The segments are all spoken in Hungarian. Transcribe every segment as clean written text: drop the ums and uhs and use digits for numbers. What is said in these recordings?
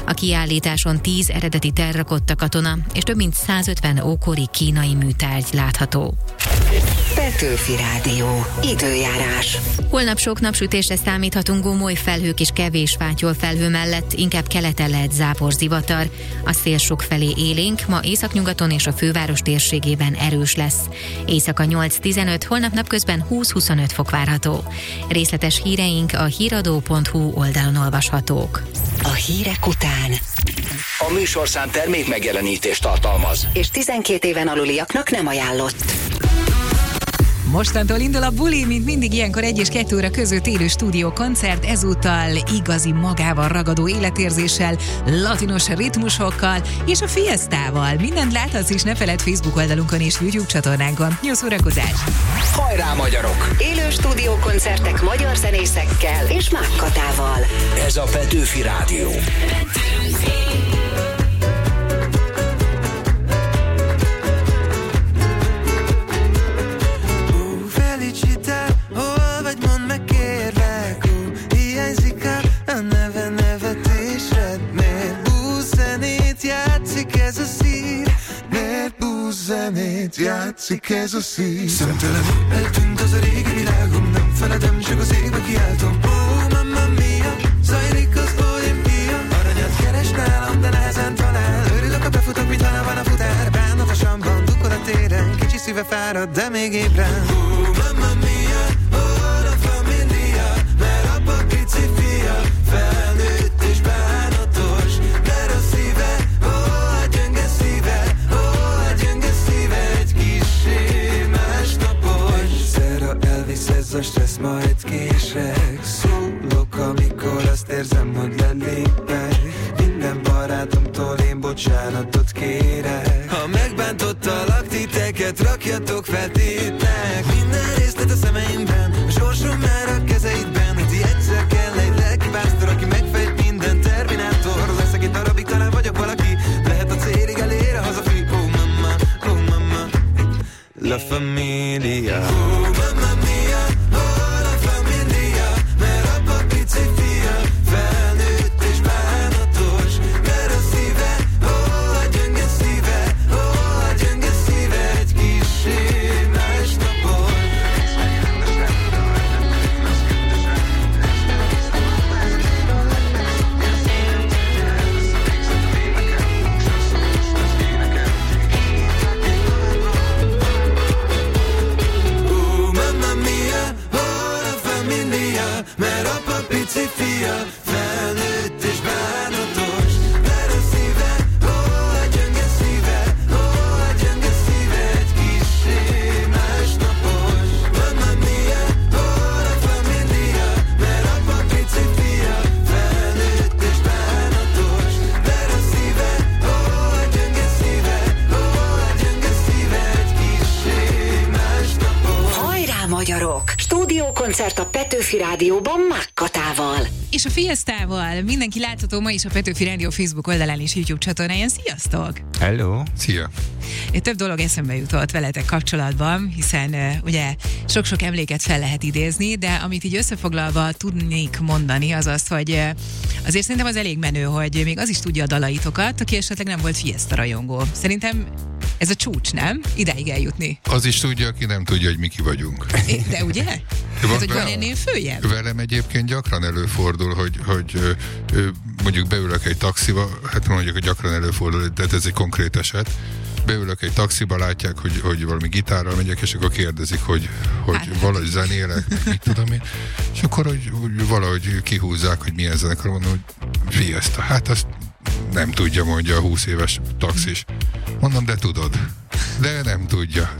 A kiállításon 10 eredeti terrakotta katona és több mint 150 ókori kínai műtárgy látható. Petőfi Rádió. Időjárás. Holnap sok napsütésre számíthatunk, gomoly felhők és kevés fátyol felhő mellett, inkább keleten lehet záporzivatar. A szél sokfelé élénk, ma északnyugaton és a főváros térségében erős lesz. Éjszaka 8-15, holnap napközben 20-25 fok várható. Részletes híreink a híradó.hu oldalon olvashatók. A hírek után A műsorszám termék megjelenítést tartalmaz. és 12 éven aluliaknak nem ajánlott. Mostantól indul a buli, mint mindig ilyenkor 1 és 2 óra között élő stúdiókoncert, ezúttal igazi magával ragadó életérzéssel, latinos ritmusokkal és a fiesztával. Mindent láthatsz is, ne feledd Facebook oldalunkon és YouTube csatornánkon. Jó szórakozás! Hajrá, magyarok! Élő stúdiókoncertek magyar zenészekkel és Mák Katával. Ez a Petőfi Rádió. Hol vagy, mondd meg kérlek, hiányzik a nevetésed. Miért búzenét játszik ez a szív? Miért búzenét játszik ez a szív? Szemtelenül eltűnt az a régi világom, nem feledem, csak az égbe kiáltom. Mamma mia, zajlik az olimpia. Aranyat keres nálam, de nehezen talál. Örülök, ha befutok, mint ha van a futár. Bánatosan van, dugol a téren, kicsi szíve fárad, de még ébren. Mamma mia, oh la familia, mert apa pici fia, felnőtt és bánatos, mert a szíve, oh a gyönge szíve, oh a gyönge szíve, egy kissé másnapos. Egyszerre elvisz ez a stressz, majd kések, szólok, amikor azt érzem, hogy lelépek. Minden barátomtól én bocsánatot kérek. Ha megbántottalak titeket, rakjatok feltétek. Minden részlet a szemeimben, a sorsom már a kezeidben. Hogy ti egyszer kell egy lelki pásztor, aki megfejt minden terminátor. Leszek egy darabig, talán vagyok valaki, lehet a célig elér a hazafi. Oh mama, oh mama, la familia. Oh mamma mia, oh la familia, mert apa pici fia, felnőtt és bánatos, mert a szíve, oh a gyönge szíve, oh a gyönge szíve, egy kissé másnapos. Oh mamma mia, oh la familia, mert apa pici fia, felnőtt és bánatos, mert a szíve, oh a gyönge szíve, oh a gyönge szíve, egy kissé másnapos. Mamma mia, oh la familia, mert apa pici fia, felnőtt és bánatos, mert a szíve, oh a gyönge szíve, oh a gyönge szíve, egy kissé másnapos. Hajrá, magyarok! Stúdiókoncert a Petőfi Rádióban Mák Katával. És a fiesztával mindenki látható ma is a Petőfi Rádió Facebook oldalán és YouTube csatornáján. Sziasztok! Hello! Szia! Több dolog eszembe jutott veletek kapcsolatban, hiszen ugye sok-sok emléket fel lehet idézni, de amit így összefoglalva tudnék mondani, az az, hogy azért szerintem az elég menő, hogy még az is tudja a dalaitokat, aki esetleg nem volt Fiesta rajongó. Szerintem ez a csúcs, nem? Idáig eljutni. Az is tudja, aki nem tudja, hogy mi ki vagyunk. De ugye? Hát, hogy van ennél följebb? Velem egyébként gyakran előfordul, hogy mondjuk beülök egy taxiba, hát mondjuk, hogy gyakran előfordul, de ez egy konkrét eset. Beülök egy taxiba, látják, hogy valami gitárral megyek, és akkor kérdezik, hogy valahogy zenélek, mit tudom én. És akkor hogy valahogy kihúzzák, hogy milyen zenekar, mondom, hogy Fiesta. Hát azt nem tudja, mondja a 20 éves taxis. Mondom, de tudod. De nem tudja.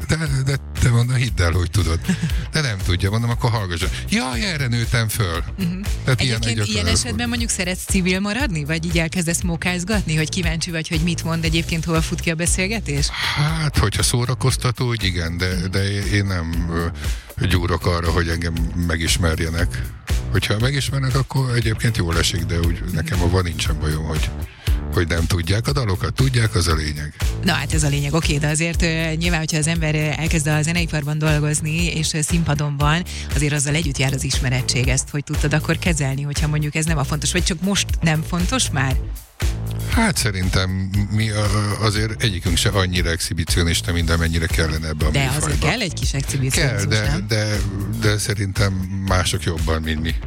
De mondom, hidd el, hogy tudod. De nem tudja, mondom, akkor hallgasson. Jaj, erre nőttem föl. Tehát egyébként ilyen esetben mondjuk szeretsz civil maradni? Vagy így elkezdesz mókázgatni, hogy kíváncsi vagy, hogy mit mond egyébként, hova fut ki a beszélgetés? Hát, hogyha szórakoztató, hogy igen, de én nem gyúrok arra, hogy engem megismerjenek. Hogyha megismernek, akkor egyébként jól esik, de úgy nekem abban nincsen bajom, hogy nem tudják a dalokat, tudják, az a lényeg. Na hát ez a lényeg, oké, de azért nyilván, hogyha az ember elkezd a zeneiparban dolgozni, és színpadon van, azért azzal együtt jár az ismerettség, ezt hogy tudtad akkor kezelni, hogyha mondjuk ez nem a fontos, vagy csak most nem fontos már? Hát szerintem mi azért egyikünk se annyira exhibicionista, mint amennyire kellene ebbe a műfajba. De azért kell egy kis exhibicionizmus, kell, de szerintem mások jobban, mint mi.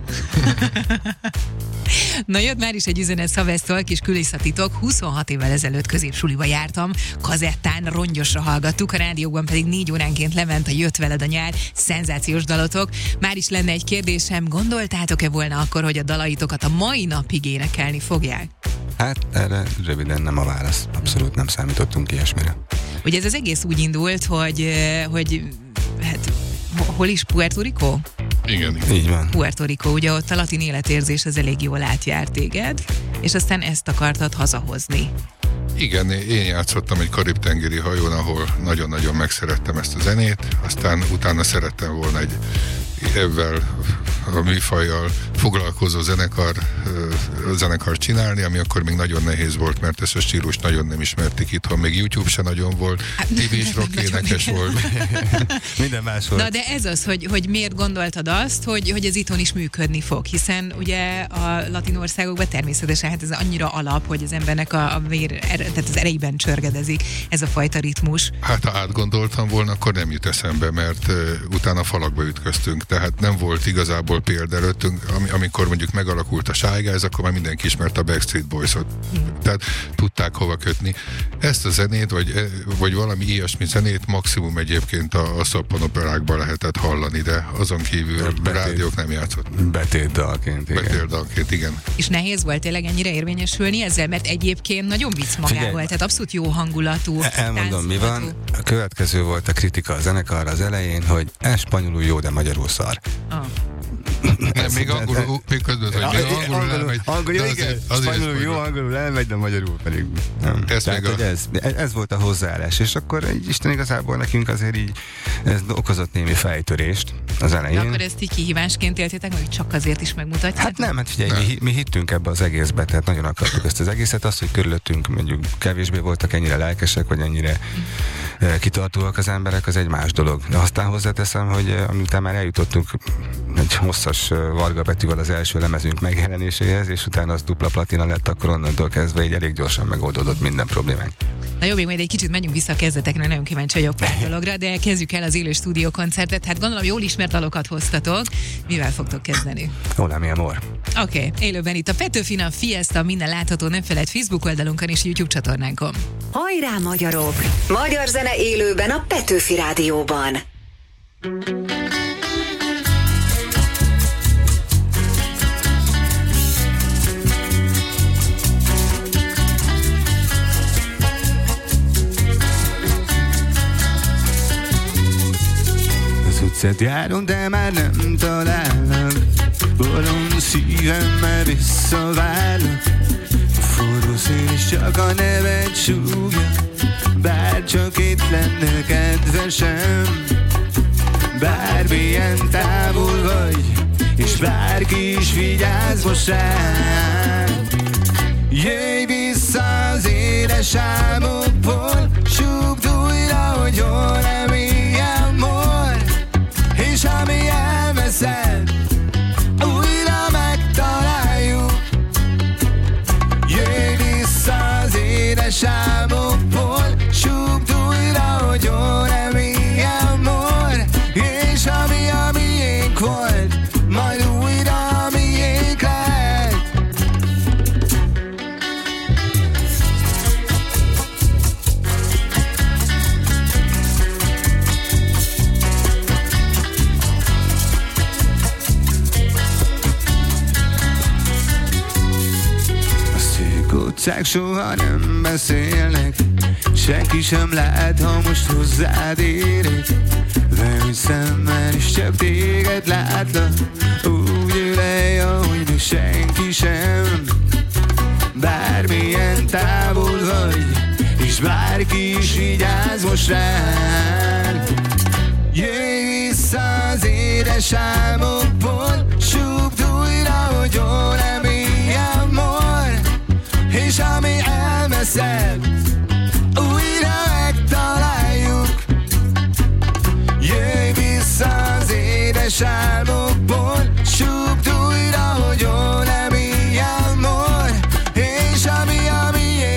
Na jött már is egy üzenet Szavesztól, kis kulisszatitok. 26 évvel ezelőtt középsuliba jártam, kazettán rongyosra hallgattuk, a rádióban pedig 4 óránként lement a Jött veled a nyár, szenzációs dalotok. Már is lenne egy kérdésem, gondoltátok-e volna akkor, hogy a dalaitokat a mai napig énekelni fogják? Hát erre röviden nem a válasz. Abszolút nem számítottunk ilyesmire. Ugye ez az egész úgy indult, hogy hát hol is, Puerto Rico? Igen. Így van. Puerto Rico, ugye ott a latin életérzés az elég jól átjárt téged, és aztán ezt akartad hazahozni. Igen, én játszottam egy karib-tengeri hajón, ahol nagyon-nagyon megszerettem ezt a zenét, aztán utána szerettem volna egy ebben a műfajjal foglalkozó zenekar csinálni, ami akkor még nagyon nehéz volt, mert ezt a stílust nagyon nem ismerték itthon, még YouTube se nagyon volt, TV és rock énekes volt. Minden más volt. Na de ez az, hogy miért gondoltad azt, hogy ez itthon is működni fog, hiszen ugye a latin országokban természetesen hát ez annyira alap, hogy az embernek a vér, tehát az erejében csörgedezik ez a fajta ritmus. Hát ha átgondoltam volna, akkor nem jut eszembe, mert utána falakba ütköztünk, tehát nem volt igazából példa előttünk, amikor mondjuk megalakult a Shy Guys, akkor már mindenki ismert a Backstreet Boys-ot. Tehát tudták hova kötni. Ezt a zenét, vagy valami ilyesmi zenét maximum egyébként a szappanoperákban lehetett hallani, de azon kívül rádiók nem játszott. Betétdalként, igen. Betétdalként, igen. És nehéz volt tényleg ennyire érvényesülni ezzel, mert egyébként nagyon vicc magával, tehát abszolút jó hangulatú. Elmondom, mi van. A következő volt a kritika a zenekarra az elején, hogy ez spanyolul jó, de magyarul szar. Nem, még angolul, még közben, hogy még angolul elmegy. Angolul, igen, spanyolul jó, angolul elmegy, de magyarul pedig nem. Ez volt a hozzáállás, és akkor Isten igazából nekünk azért így ez okozott némi fejtörést az elején. De akkor ezt így kihívásként éltétek, hogy csak azért is megmutatjátok? Hát nem, hát figyelj, mi hittünk ebbe az egészbe, tehát nagyon akartuk ezt az egészet, az, hogy körülöttünk mondjuk kevésbé voltak ennyire lelkesek, vagy ennyire kitartóak az emberek, az egy más dolog. De aztán hozzáteszem, hogy amiután már eljutottunk egy hosszas varga betűvel az első lemezünk megjelenéséhez, és utána az dupla platina lett, akkor onnantól kezdve így elég gyorsan megoldódott minden problémánk. Na jó, még majd egy kicsit menjünk vissza a kezdetekre, nagyon kíváncsi vagyok pár dologra, de kezdjük el az élő stúdiókoncertet. Hát gondolom jól ismert dalokat hoztatok. Mivel fogtok kezdeni? Hola, mi amor. Oké, élőben itt a Petőfin, a Fiesta, minden látható, nem felejt Facebook oldalunkon és YouTube csatornánkon. Hajrá magyarok! Magyar zene élőben a Petőfi Rádióban. Utcát járom, de már nem találnak. Bolond szívemmel visszavárlak. Forró szél és csak a neved súgja. Bár csak itt lenne kedvesem. Bármilyen távol vagy, és bárki is vigyázz most rám. Jöjj vissza az éles álmokból, súgd újra, hogy hol nem ilyen mor. És ami elveszed, újra megtaláljuk. Jöjj vissza az édes álmokból, súgd újra, hogy hol nem ilyen mor. És ami a miénk volt, majd újra a miénk lehet. Utcák soha nem beszélnek, senki sem lát, ha most hozzád érek. Leülj szemmel, és csak téged látlak, úgy ölej, ahogy még senki sem. Bármilyen távol vagy, és bárki is vigyázz most rád. Jöjj vissza az édes álmokból, súgd újra, hogy hol nem ilyen mor. És ami elveszed, újra megtaláljuk. Jöjj vissza az édes álmokból, súgd újra, hogy hol nem ilyen mor. És ami a miénk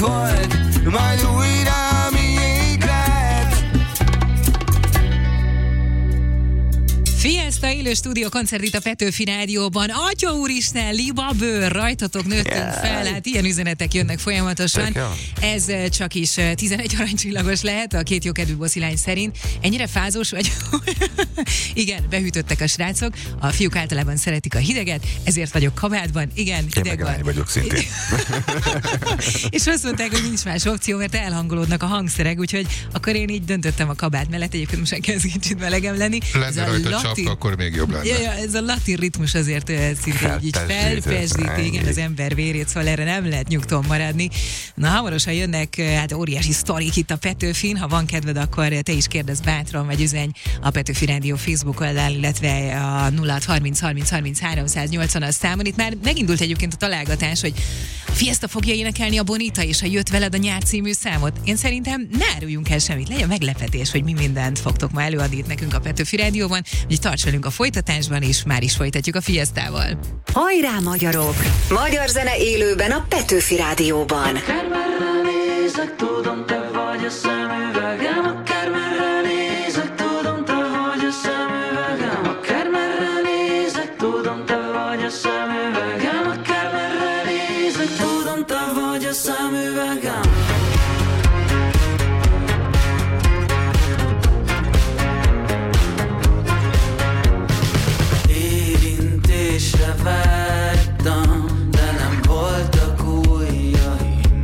volt, majd újra miénk lett. Fiesta élő stúdió koncert itt a Petőfi Rádióban. Atya úristen, liba bőr, rajtatok nőttünk fel. Hát ilyen üzenetek jönnek folyamatosan. Ez csak is 11 aranycsillagos lehet a két jókedvű boszilány szerint. Ennyire fázós vagy? Igen, behűtöttek a srácok. A fiúk általában szeretik a hideget, ezért vagyok kabátban. Igen, hideg van. Én vagyok szintén. És azt mondták, hogy nincs más opció, mert elhangolódnak a hangszerek, úgyhogy akkor én így döntöttem a kabát mellett. Egyébként most kezd kicsit melegem lenni. Lenne rajta csapka, akkor még jobb lenne. Ja, ez a latin ritmus azért szintén így felpesdíti, igen, az ember vérét, szóval erre nem lehet nyugton maradni. Na, hamarosan jönnek hát óriási sztorik itt a Petőfin, ha van kedved, akkor te is kérdezz bátran, vagy üzenj a Petőfi Rádió Facebook oldal, illetve a 0630 30 30 380-as számon. Itt már megindult egyébként a találgatás, hogy a Fiesta fogja énekelni a Bonita, és ha jött veled a Nyár című számot. Én szerintem ne áruljunk el semmit, legyen meglepetés, hogy mi mindent fogtok ma előadni itt nekünk a Petőfi Rádióban, hogy tarts velünk a folytatásban, és már is folytatjuk a Fiestával. Hajrá magyarok! Magyar zene élőben a Petőfi Rádióban. Akármerre nézek, tudom, te vagy a szemüvegem. Akármerre nézek, tudom, te vagy a szemüvegem. Akármerre nézek, tudom, te vagy a szemüvegem. Akármerre nézek, tudom, te vagy a szemüvegem. Érintésre vágytam, de nem voltak ujjaim.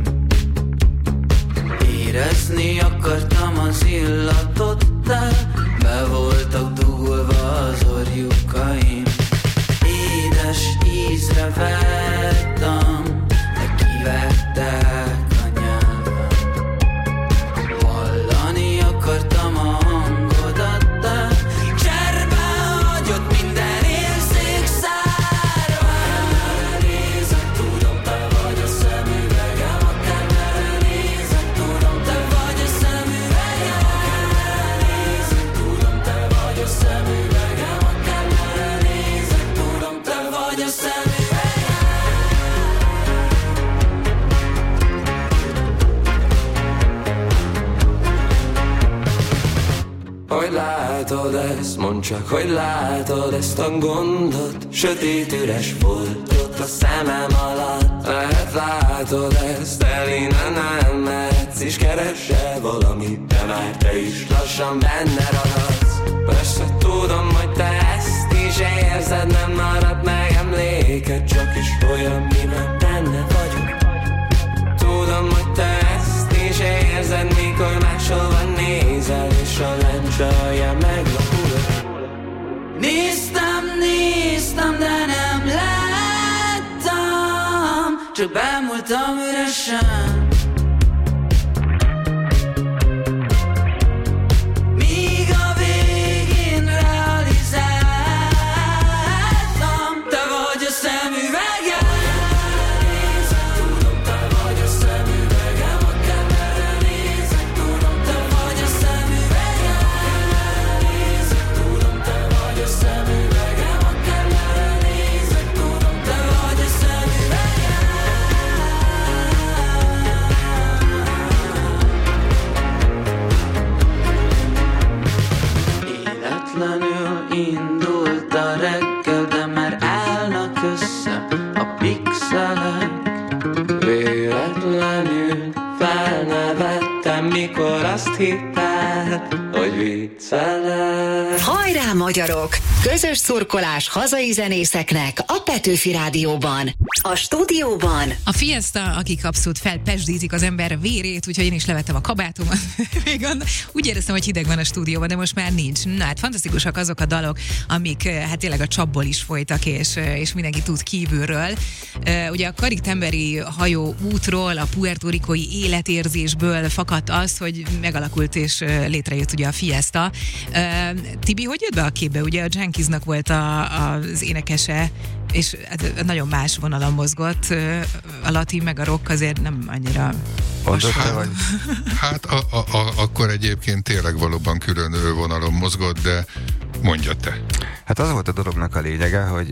Érezni akartam az illatot, de be voltak dugulva az orjukaim. Édes ízre vágytam, de kivettek a nyelvem. Hallani akartam a hangodat, de cserben hagyott minden érzék szárva. Akármerre nézek, tudom, te vagy a szemüvegem. Akármerre nézek, tudom, te vagy a szemüvegem. Akármerre nézek, tudom, te vagy a szemüvegem. Akármerre nézek, tudom, te vagy a szemüvegem. Hogy látod ezt, mondd csak, hogy látod ezt a gondot. Sötét üres volt ott a szemem alatt. Lehet látod ezt, el innen nem mehetsz, és keresel valamit, de már te is lassan benne ragadsz. Persze tudom, hogy te ezt is érzed, nem marad meg emléked, csak is olyan, miben benne vagyok. Tudom, hogy te ezt is érzed, mikor máshova nézel, és a lencse alján meglapul. Néztem, de nem láttam, csak bámultam üresen. Míg a végén realizáltam, te vagy a szemüvegem. Nézek, tudom, te vagy a szemüvegem. Akármerre nézek, tudom, te vagy a szemüvegem. Nézek, tudom, te vagy a szemüvegem. Akármerre nézek, tudom, te vagy a szemüvegem. Életlenül indult a reggel, de már állnak össze a pixelek. Véletlenül felnevettem, mikor azt hitted, hogy viccelek. Hajrá magyarok! Közös szurkolás hazai zenészeknek a Petőfi Rádióban. A stúdióban A Fiesta, akik abszolút felpesdítik az ember vérét, úgyhogy én is levettem a kabátomat. Még úgy éreztem, hogy hideg van a stúdióban, de most már nincs. Na hát fantasztikusak azok a dalok, amik hát tényleg a csapból is folytak, és mindenki tud kívülről. Ugye a Karik-Temberi hajó útról, a puerto-ricói életérzésből fakadt az, hogy megalakult és létrejött ugye a Fiesta. Tibi, hogy jött be a képbe? Ugye a Junkiesnak volt az énekese, és nagyon más vonalon mozgott. A latin meg a rock azért nem annyira Vagy? Hát akkor egyébként tényleg valóban külön vonalon mozgott, de mondja te. Hát az volt a dolognak a lényege, hogy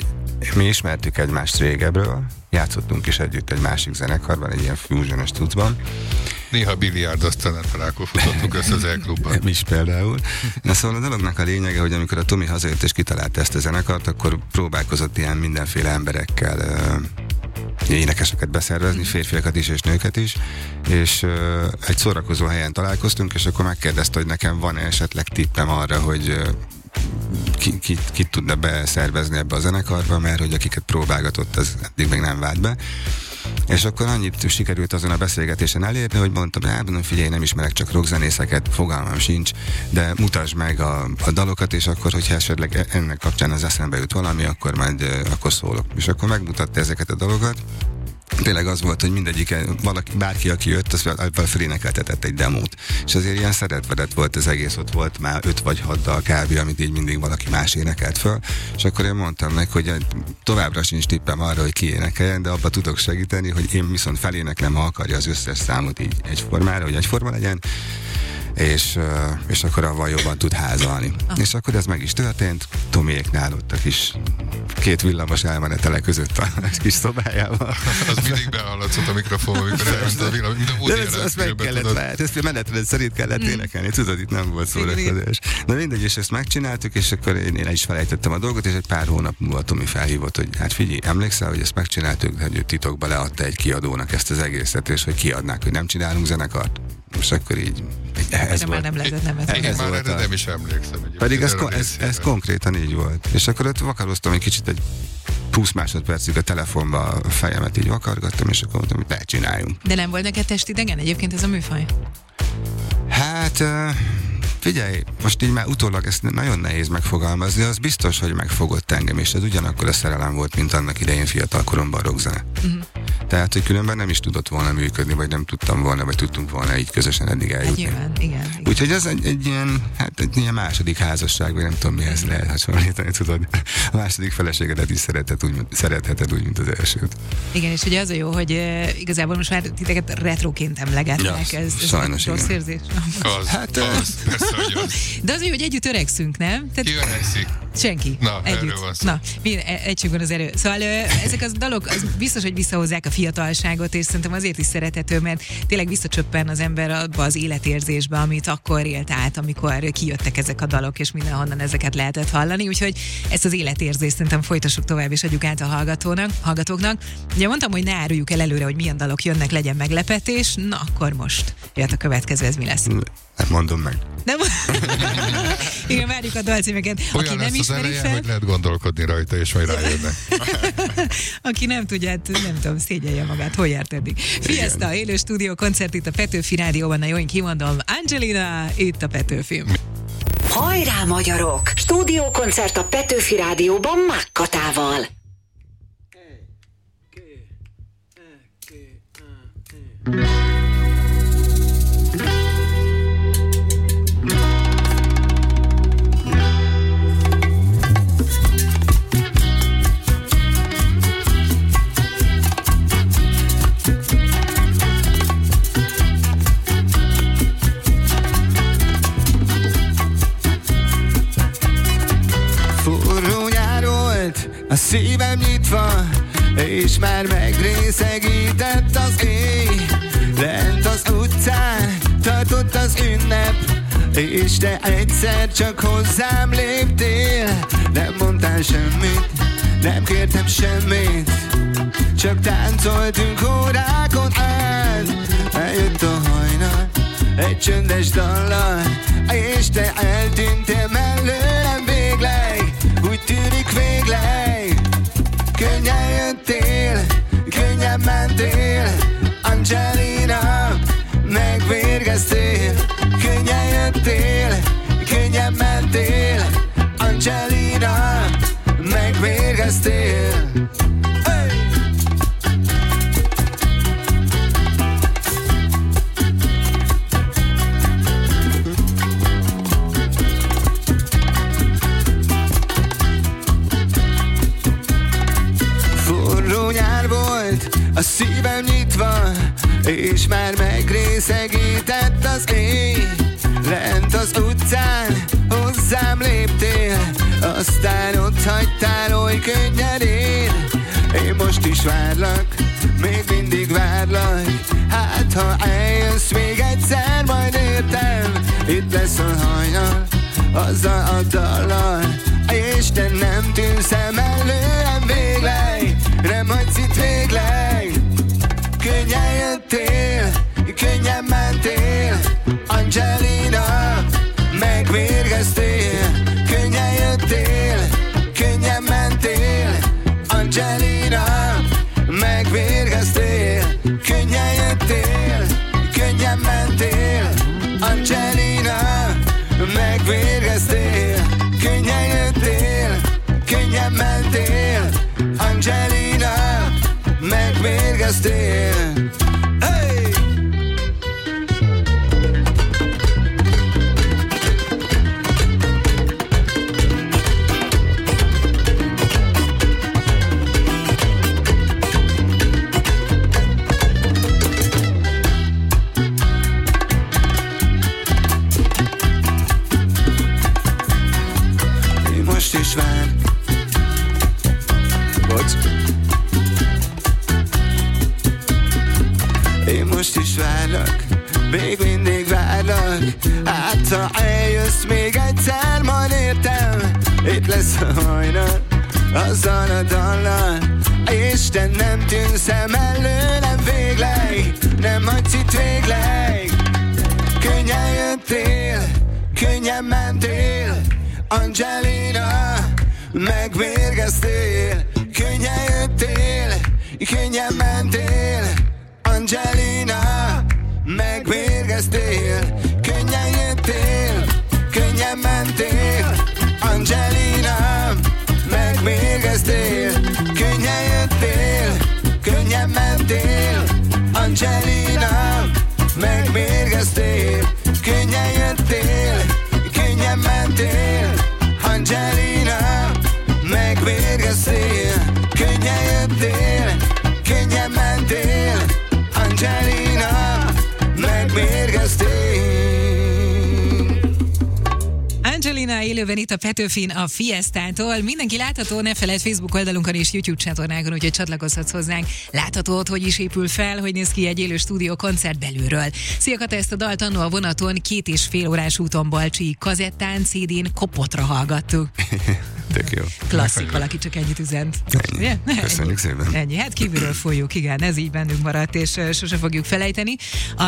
mi ismertük egymást régebről, játszottunk is együtt egy másik zenekarban, egy ilyen fusion-os cuccban. Néha biliárdoztan találkor futottunk össze az E-klubban. Mi is például. Na szóval a dolognak a lényege, hogy amikor a Tomi hazajött és kitalálta ezt a zenekart, akkor próbálkozott ilyen mindenféle emberekkel énekeseket beszervezni, férfiakat is és nőket is, és egy szórakozó helyen találkoztunk, és akkor megkérdezte, hogy nekem van esetleg tippem arra, hogy ki tudna beszervezni ebbe a zenekarba, mert hogy akiket próbálgatott, az eddig még nem vált be. És akkor annyit sikerült azon a beszélgetésen elérni, hogy mondtam, figyelj, nem ismerek csak rockzenészeket, fogalmam sincs, de mutasd meg a dalokat, és akkor, hogyha esetleg ennek kapcsán az eszembe jut valami, akkor majd akkor szólok. És akkor megmutatta ezeket a dalokat. Tényleg az volt, hogy mindegyik, bárki, aki jött, az felénekeltetett egy demót. És azért ilyen szeretvedett volt az egész, ott volt már 5 vagy 6 dal kb., amit így mindig valaki más énekelt föl. És akkor én mondtam neki, hogy továbbra sincs tippem arra, hogy ki énekeljen, de abba tudok segíteni, hogy én viszont feléneklem, ha akarja az összes számot így egyformára, hogy egyforma legyen. És akkor avval jobban tud házalni. És akkor ez meg is történt, Tomiéknál ott a kis 2 villamos elmenetele között a kis szobájában. Az mindig behallatszott a mikrofon, amikor elment a villamos, mint a Woody Allen ezt meg kellett várni, ezt menetrend szerint kellett énekelni, tudod, itt nem volt szórakozás. Na mindegy, és ezt megcsináltuk, és akkor én el is felejtettem a dolgot, és egy pár hónap múlva Tomi felhívott, hogy hát figyelj, emlékszel, hogy ezt megcsináltuk, hogy ő titokba leadta egy kiadónak ezt az egészet, és hogy kiadnák, hogy nem csinálunk zenekart. És akkor így ez volt. Nem lehetett nem ez már erre nem is emlékszem. Pedig ez konkrétan így volt. És akkor ott vakaroztam egy kicsit, egy 20 másodpercig a telefonba a fejemet így vakargattam, és akkor mondtam, hogy ne csináljunk. De nem volt neked testidegen egyébként ez a műfaj? Hát figyelj, most így már utólag ezt nagyon nehéz megfogalmazni, az biztos, hogy megfogott engem, és ez ugyanakkor a szerelem volt, mint annak idején fiatal koromban a rockzene. Tehát, hogy különben nem is tudott volna működni, vagy nem tudtam volna, vagy tudtunk volna így közösen eddig eljutni. Igen. Úgyhogy ez egy ilyen második házasság, vagy nem tudom mihez lehet hasonlítani, tudod. A második feleségedet is szeretheted úgy, mint az elsőt. Igen, és ugye az a jó, hogy igazából most már titeket retroként emlegetnek. Ja, ez sajnos, rossz érzés. Persze, hogy az. De az jó, hogy együtt öregszünk, nem? Ki öregszik? Senki. Na, együtt. erről van szó. Na, egységben az erő. Szóval ezek az dalok az biztos, hogy visszahozzák a fiatalságot, és szerintem azért is szerethető, mert tényleg visszacsöppen az ember abba az életérzésbe, amit akkor élt át, amikor kijöttek ezek a dalok, és mindenhonnan ezeket lehetett hallani. Úgyhogy ezt az életérzést szerintem folytassuk tovább, és adjuk át a hallgatóknak. Ugye mondtam, hogy ne áruljuk el előre, hogy milyen dalok jönnek, legyen meglepetés. Na, akkor most jött a következő, ez mi lesz? Nem mondom meg. Nem? Igen, várjuk a dalcímeket. Olyan aki nem ismeri eleje, fel, hogy lehet gondolkodni rajta, és majd rájönnek. aki nem tudja, hát nem tudom, szégyelje magát, hol járt eddig. Fiesta, élő stúdió koncert itt a Petőfi Rádióban, na jó, én kimondom, Angelina, itt a Petőfi. Hajrá, magyarok! Stúdiókoncert a Petőfi Rádióban Mákkatával. A szívem nyitva, és már megrészegített az éj. Lent az utcán tartott az ünnep, és te egyszer csak hozzám léptél. Nem mondtál semmit, nem kértem semmit, csak táncoltunk órákon át. Eljött a hajnal, egy csöndes dallal, és te eltűntél mellőlem végleg. Úgy tűnik végleg, könnyen jöttél, könnyen mentél, Angelina, megvérgeztél. Könnyen jöttél, könnyen mentél, Angelina, megvérgeztél. A szívem nyitva, és már megrészegített az éj. Lent az utcán hozzám léptél, aztán ott hagytál olyan oly könnyen én most is várlak, még mindig várlak. Hát ha eljössz még egyszer, majd értem, itt lesz a hajnal, azzal a dallal, és te nem tűnsz előlem végleg, nem hagysz itt végleg. Könnyen jöttél, könnyen mentél, Angelina, megvérgeztél. Könnyen jöttél, könnyen mentél, Angelina, megvérgeztél. Könnyen jöttél, könnyen mentél, Angelina, megvérgeztél. Könnyen jöttél, könnyen mentél, Angelina, megvérgeztél. Hey! Most is vár. Bocs. Én most is várlak, még mindig várlak. Hát ha eljössz még egyszer, majd értem, itt lesz a hajnal, azzal a dallal, és te nem tűnsz előlem végleg, nem hagysz itt végleg. Könnyen jöttél, könnyen mentél, Angelina, megvérgeztél. Könnyen jöttél, könnyen mentél, Angelina, megvérgeztél. Könnyen jöttél, könnyen mentél, Angelina, megvérgeztél. Könnyen jöttél, könnyen mentél, Angelina, megvérgeztél. Könnyen jöttél, könnyen mentél, Angelina, megvérgeztél. Könnyen jöttél, könnyen mentél, Angelina, megvérgeztél. Angelina élőben itt a Petőfin a Fiesztától. Mindenki látható, ne feledd Facebook oldalunkon és YouTube csatornákon, úgyhogy csatlakozhatsz hozzánk. Látható, hogy is épül fel, hogy néz ki egy élő stúdió koncert belülről. Szia Kata, ezt a dalt annó a vonaton 2,5 órás úton Balcsi kazettán, CD-n Kopotra hallgattuk. Tök jó. Klasszik, valaki csak ennyit üzent. Ennyi. Köszönjük szépen. Ennyi, hát kívülről folyjuk, igen, ez így bennünk maradt, és sose fogjuk felejteni. A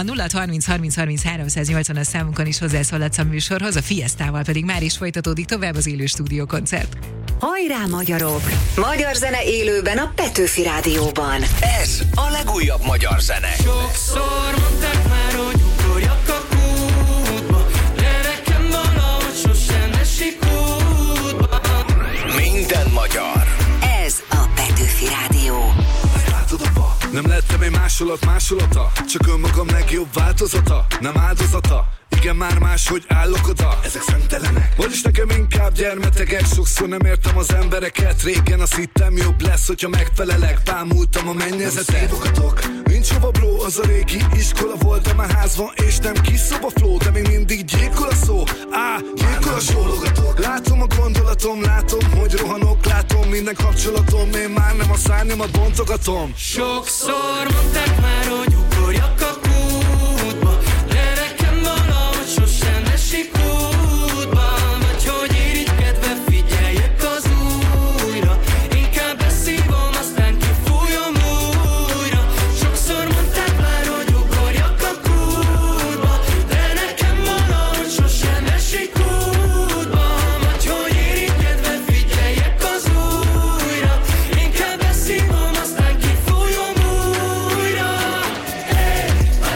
0630 számunkon is hozzászólhatsz a műsorhoz, a Fiesztával pedig már is folytatódik tovább az élő stúdiókoncert. Hajrá magyarok! Magyar zene élőben a Petőfi Rádióban. Ez a legújabb magyar zene. Sokszor mondták már, hogy ugorjak a kútba, de nekem valahogy sosem esik útba. Minden magyar. Ez a Petőfi Rádió. Látod apa, nem lettem egy másolata, csak önmagam legjobb változata, nem áldozata. Igen, már máshogy állok oda, ezek szemtelenek. Vagyis nekem inkább gyermetegek, sokszor nem értem az embereket. Régen azt hittem jobb lesz, hogyha megfelelek, bámultam a mennyezetet. Szévogatok, nincs hova bló, az a régi iskola volt, de már ház van, és nem kis szoba flow, de még mindig gyilkol a szó, gyilkol a sólogatok. Látom a gondolatom, látom, hogy rohanok, látom minden kapcsolatom, én már nem a szárnyamat bontogatom. Sokszor mondták már, hogy ugorjak a kútba, de nekem valahogy sosem esik útba. Vagy hogy irigykedve figyeljek az újra, inkább beszívom, aztán kifújom újra. Sokszor mondták már, hogy ugorjak a kútba, de nekem valahogy sosem esik útba. Vagy hogy irigykedve figyeljek az újra, inkább beszívom, aztán kifújom újra. Hey,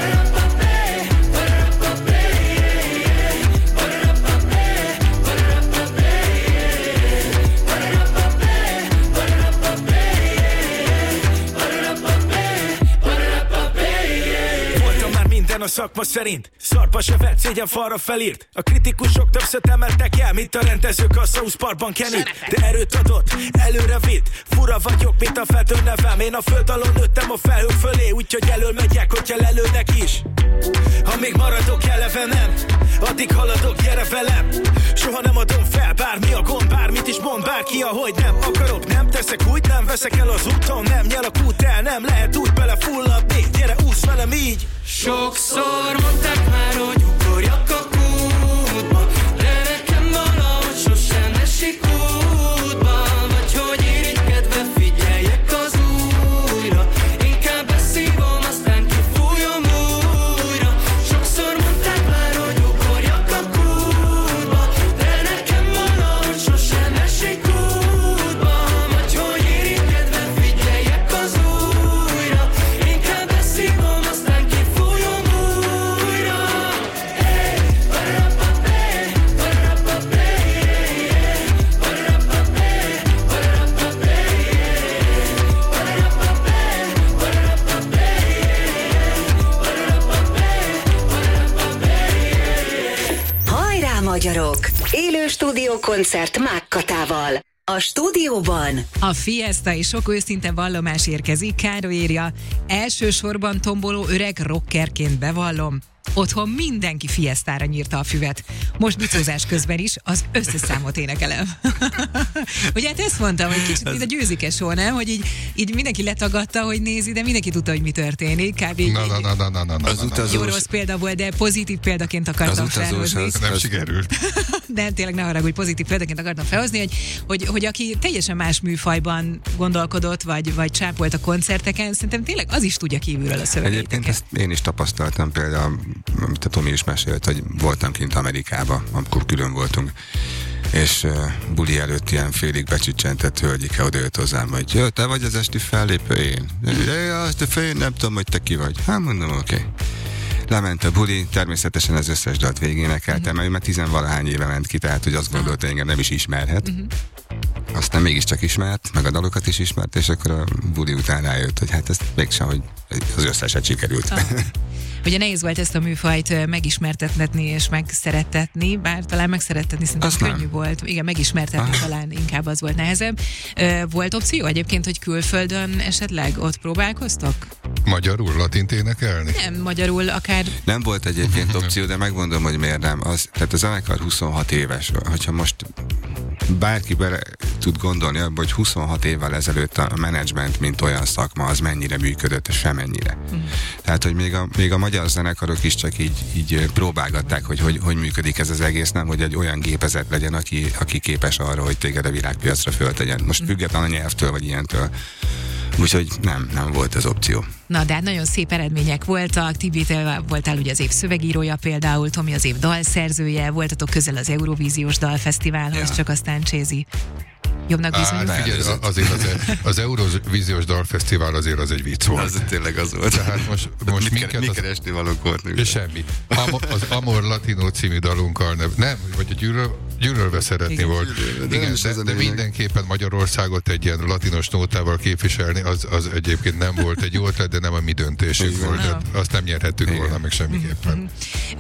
a szakma szerint szarba se vett, szégyen falra felírt. A kritikusok többször emeltek el, mint a rendezők a South Parkban Kenny. De erőt adott, előre vitt. Fura vagyok, mint a feltő nevem. Én a föld alól nőttem a felhők fölé, úgyhogy elől megyek, hogyha lelőnek is. Ha még maradok eleve nem, addig haladok, gyere velem. Soha nem adom fel, bármi a gond, bármit is mond bárki, ahogy nem akarok, nem teszek úgy, nem veszek el az úton, nem nyel a kút el, nem lehet úgy belefulladni, gyere úsz velem így. Sokszor mondták már, hogy ugorjak a kútba, de nekem valahogy sosem esik útba, vagy hogy irigykedve figyeljek az újra, inkább beszívom, aztán kifújom újra. Sokszor mondták már, hogy ugorjak a kútba, de nekem valahogy sosem esik útba, vagy hogy irigykedve figyeljek az újra, inkább beszívom, aztán kifújom újra. Hey, Hajrá magyarok! Élő stúdiókoncert Mákkatával. A stúdióban A Fiesta és sok őszinte vallomás érkezik. Károly írja, elsősorban tomboló öreg rockerként bevallom. Otthon mindenki Fiestára nyírta a füvet. Most bicózás közben is az összes számot énekelem. Ugye hát ezt mondtam, hogy kicsit mint a Győzike show, nem? Hogy így mindenki letagadta, hogy nézi, de mindenki tudta, hogy mi történik. Kb. Jó rossz példa volt, de pozitív példaként akartam felhozni. Nem sikerült. De tényleg ne haragudj, pozitív példaként akartam felhozni, hogy aki teljesen más műfajban gondolkodott, vagy csápolt a koncerteken, szerintem tényleg az is tudja kívülről a szövegéteket. Egyébként ezt én is tapasztaltam, például, amit a Tomi is mesélt, hogy voltam kint Amerikába, amikor külön voltunk, és buli előtt ilyen félig becsicsentett hölgyike odajött hozzám, hogy te vagy az esti fellépő? Én azt a fél, nem tudom, hogy te ki vagy. Hát mondom, oké. Lement a buli, természetesen az összes dalt végénekeltem, mert ő már 10-valahány éve ment ki, tehát hogy azt gondolta, hogy engem nem is ismerhet. Aztán mégiscsak ismert, meg a dalokat is ismert, és akkor a buli után rájött, hogy hát ezt mégsem, hogy az összeset sikerült. Ugye nehéz volt ezt a műfajt megismertetni és megszerettetni, bár talán megszerettetni szerintem könnyű volt. Igen, megismertetni talán inkább az volt nehezebb. Volt opció egyébként, hogy külföldön esetleg ott próbálkoztok? Magyarul, latint énekelni? Nem, magyarul akár... Nem volt egyébként opció, de megmondom, hogy miért nem. Tehát a zenekar 26 éves. Hogyha most bárki bele tud gondolni abba, hogy 26 évvel ezelőtt a menedzsment, mint olyan szakma, az mennyire működött, semennyire. Tehát, hogy még a magyar zenekarok is csak így próbálgatták, hogy működik ez az egész, nem, hogy egy olyan gépezet legyen, aki képes arra, hogy téged a világpiacra föltegyen. Most független a nyelvtől, vagy ilyentől. Úgyhogy nem volt az opció. Na, de hát nagyon szép eredmények voltak. Tibi, te voltál ugye az év szövegírója például, Tomi az év dalszerzője, voltatok közel az Eurovíziós Dalfesztiválhoz, csak aztán Csézi jobbnak bizonyult. Figyelj, azért az Eurovíziós Dalfesztivál azért az egy vicc volt. Az tényleg az volt. Tehát most mi keresni valók voltunk. És semmi. Az Amor Latino című dalunkkal nem, vagy a Gyűlölve szeretni volt. Igen, de mindenképpen Magyarországot egy ilyen latinos nótával képviselni, az egyébként nem volt egy jó ötlet, de nem a mi döntésünk volt. De azt nem nyerhettük volna meg semmiképpen.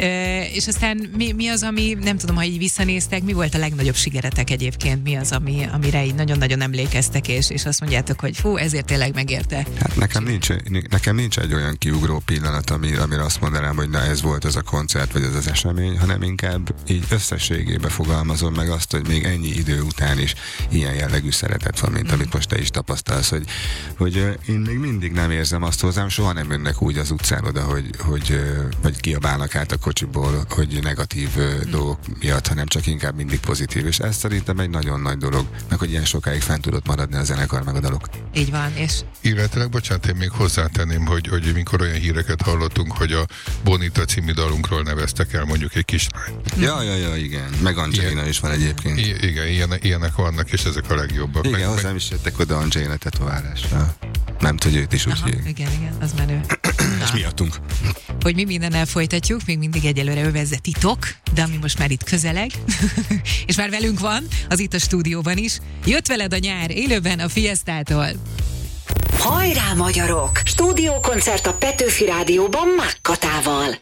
És aztán mi az, ami, nem tudom, ha így visszanéztek, mi volt a legnagyobb sikeretek egyébként? Mi az, amire így nagyon-nagyon emlékeztek, és azt mondjátok, hogy fú, ezért tényleg megérte? Hát nekem nincs egy olyan kiugró pillanat, amire azt mondanám, hogy na ez volt az a koncert, vagy ez az esemény, hanem inkább így összességébe fogalmazom meg azt, hogy még ennyi idő után is ilyen jellegű szeretet van, mint amit most te is tapasztalsz, hogy én még mindig nem érzem azt hozzám, soha nem jönnek úgy az utcán oda, hogy kiabálnak át a kocsiból, hogy negatív dolgok miatt, hanem csak inkább mindig pozitív, és ez szerintem egy nagyon nagy dolog, meg hogy ilyen sokáig fent tudott maradni a zenekar meg a dalok. Így van, és... Illetőleg, bocsánat, én még hozzátenném, hogy mikor olyan híreket hallottunk, hogy a Bonita című dalunkról neveztek el mondjuk egy kislányt. Ja, igen. Meg Angelina is van egyébként. Igen, ilyenek vannak, és ezek a legjobbak. Igen, hozzám is jöttek oda Angelina tetoválásra. Nem tudja, őt is úgy hívják. Igen, az menő. És miattunk. Hogy mi mindennel folytatjuk, még mindig egyelőre övezze titok, de ami most már itt közeleg, és már velünk van, az itt a stúdióban is. Jött veled a nyár, élőben a Fiestától. Hajrá magyarok! Stúdiókoncert a Petőfi Rádióban Mákkatával.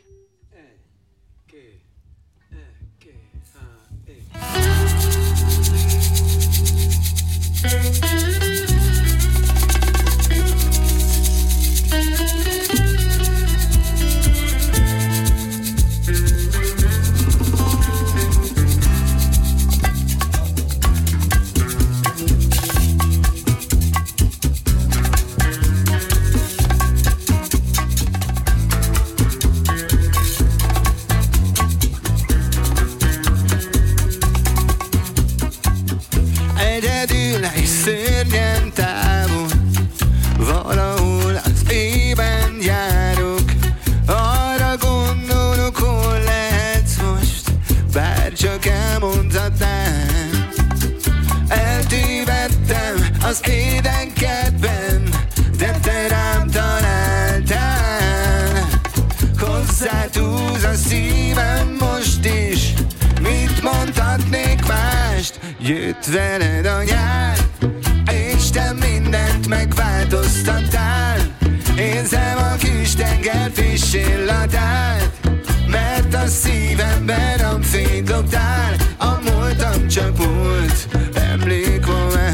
szívem most is, mit mondhatnék mást? Jött veled a nyár, és te mindent megváltoztattál. Érzem a kis tenger friss illatát, mert a szívemben a fényt loptál. A múltam csak múlt, emlék van már.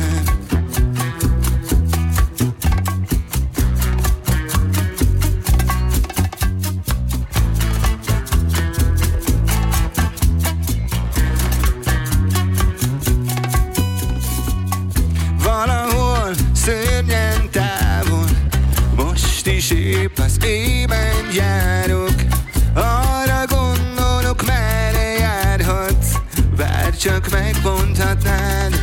Valahol szörnyen távol, most is épp az ében járok. Arra gondolok, merre járhatsz, bár csak megmondhatnád.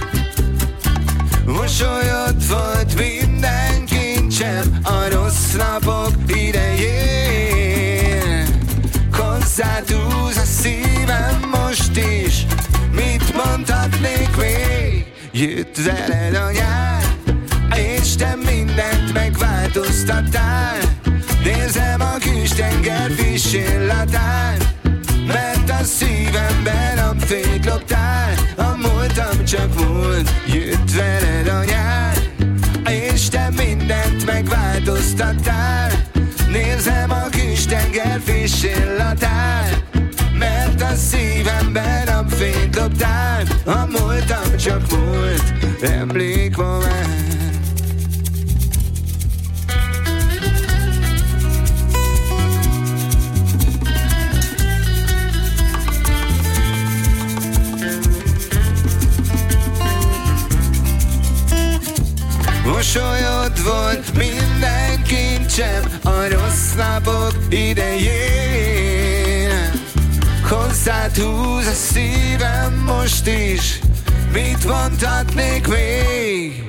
Mosolyod volt minden kincsem a rossz napok idején. Hozzád húz a szívem most is, mit mondhatnék még? Jött veled a nyár, és te mindent megváltoztattál. Nézem a kis tenger friss illatát, mert a szívemben a fényt loptál. A múltam csak múlt, jött veled a nyár, és te mindent megváltoztattál. Nézem a kis tenger friss illatát, mert a szívemben a fényt loptál. A múltam csak múlt, emlék van már. Mosolyod volt minden kincsem a rossz napok idején. Hozzád húz a szívem most is, mit mondhatnék még?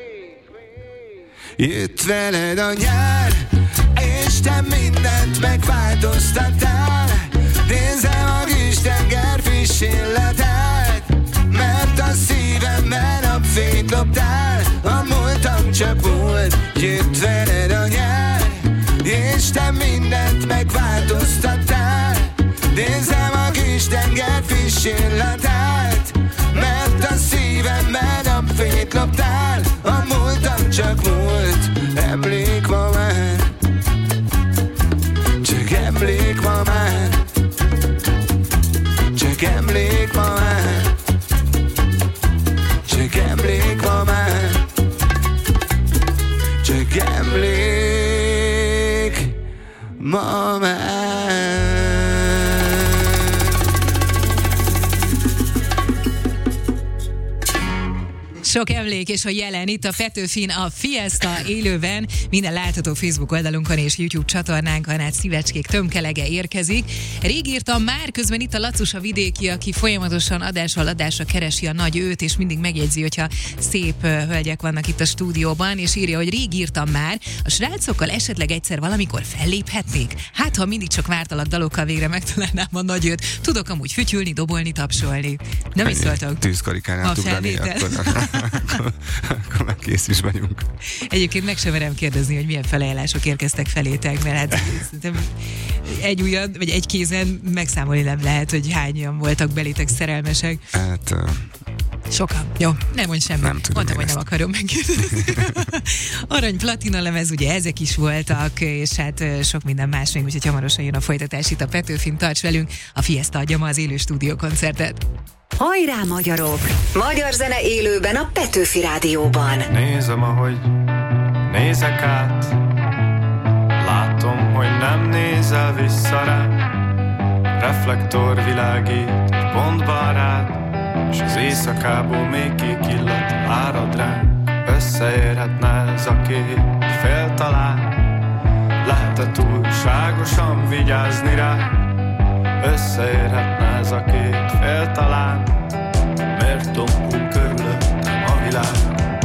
Jött veled a nyár, és te mindent megváltoztattál. Nézem a kis tenger friss illatát, mert a szívemben a fényt loptál. A múltam csak múlt, jött veled a nyár, és te mindent megváltoztattál. Nézem a kis tenger friss illatát, mert a szívemben a fényt loptál. A múltam csak múlt, emlék ma már. Csak emlék ma már. Csak emlék ma már. Csak emlék ma már. Csak emlék ma már. Sok emlék és a jelen itt a Petőfin, a Fiesta élőben, minden látható Facebook oldalunkon és YouTube csatornánkon, át szívecskék tömkelege érkezik. Rég írtam már, közben itt a Lacus a vidéki, aki folyamatosan adásról adásra keresi a nagy őt, és mindig megjegyzi, hogyha szép hölgyek vannak itt a stúdióban, és írja, hogy rég írtam már, a srácokkal esetleg egyszer valamikor felléphetnék? Hát, ha mindig csak vártalak dalokkal végre megtalálnám a nagy őt, tudok amúgy fütyülni, dobolni, tapsolni. Nem is szóltok? Tűzkarikánál ugrani, akkor már kész is vagyunk. Egyébként meg sem merem kérdezni, hogy milyen felajánlások érkeztek felétek, mert hát egy ujjan, vagy egy kézen megszámolni nem lehet, hogy hányan voltak belétek szerelmesek. Hát... Sokan. Jó, nem mondj semmit. Nem tudom. Mondtam, hogy nem akarom megkérdezni. Arany, platina lemez, ugye ezek is voltak, és hát sok minden más még, úgyhogy hamarosan jön a folytatás itt a Petőfin, tarts velünk, a Fiesta adja ma az élő stúdiókoncertet. Hajrá magyarok! Magyar zene élőben a Petőfi Rádióban. Nézem, ahogy nézek át, látom, hogy nem nézel vissza rá. Reflektor világít egy pontban rád, s az éjszakából még kék illat árad rá. Összeérhetne ez a két fél talán, lehet-e túlságosan vigyázni rá? Összeérhetne ez a két fél talán, mert tompul körülöttem a világ.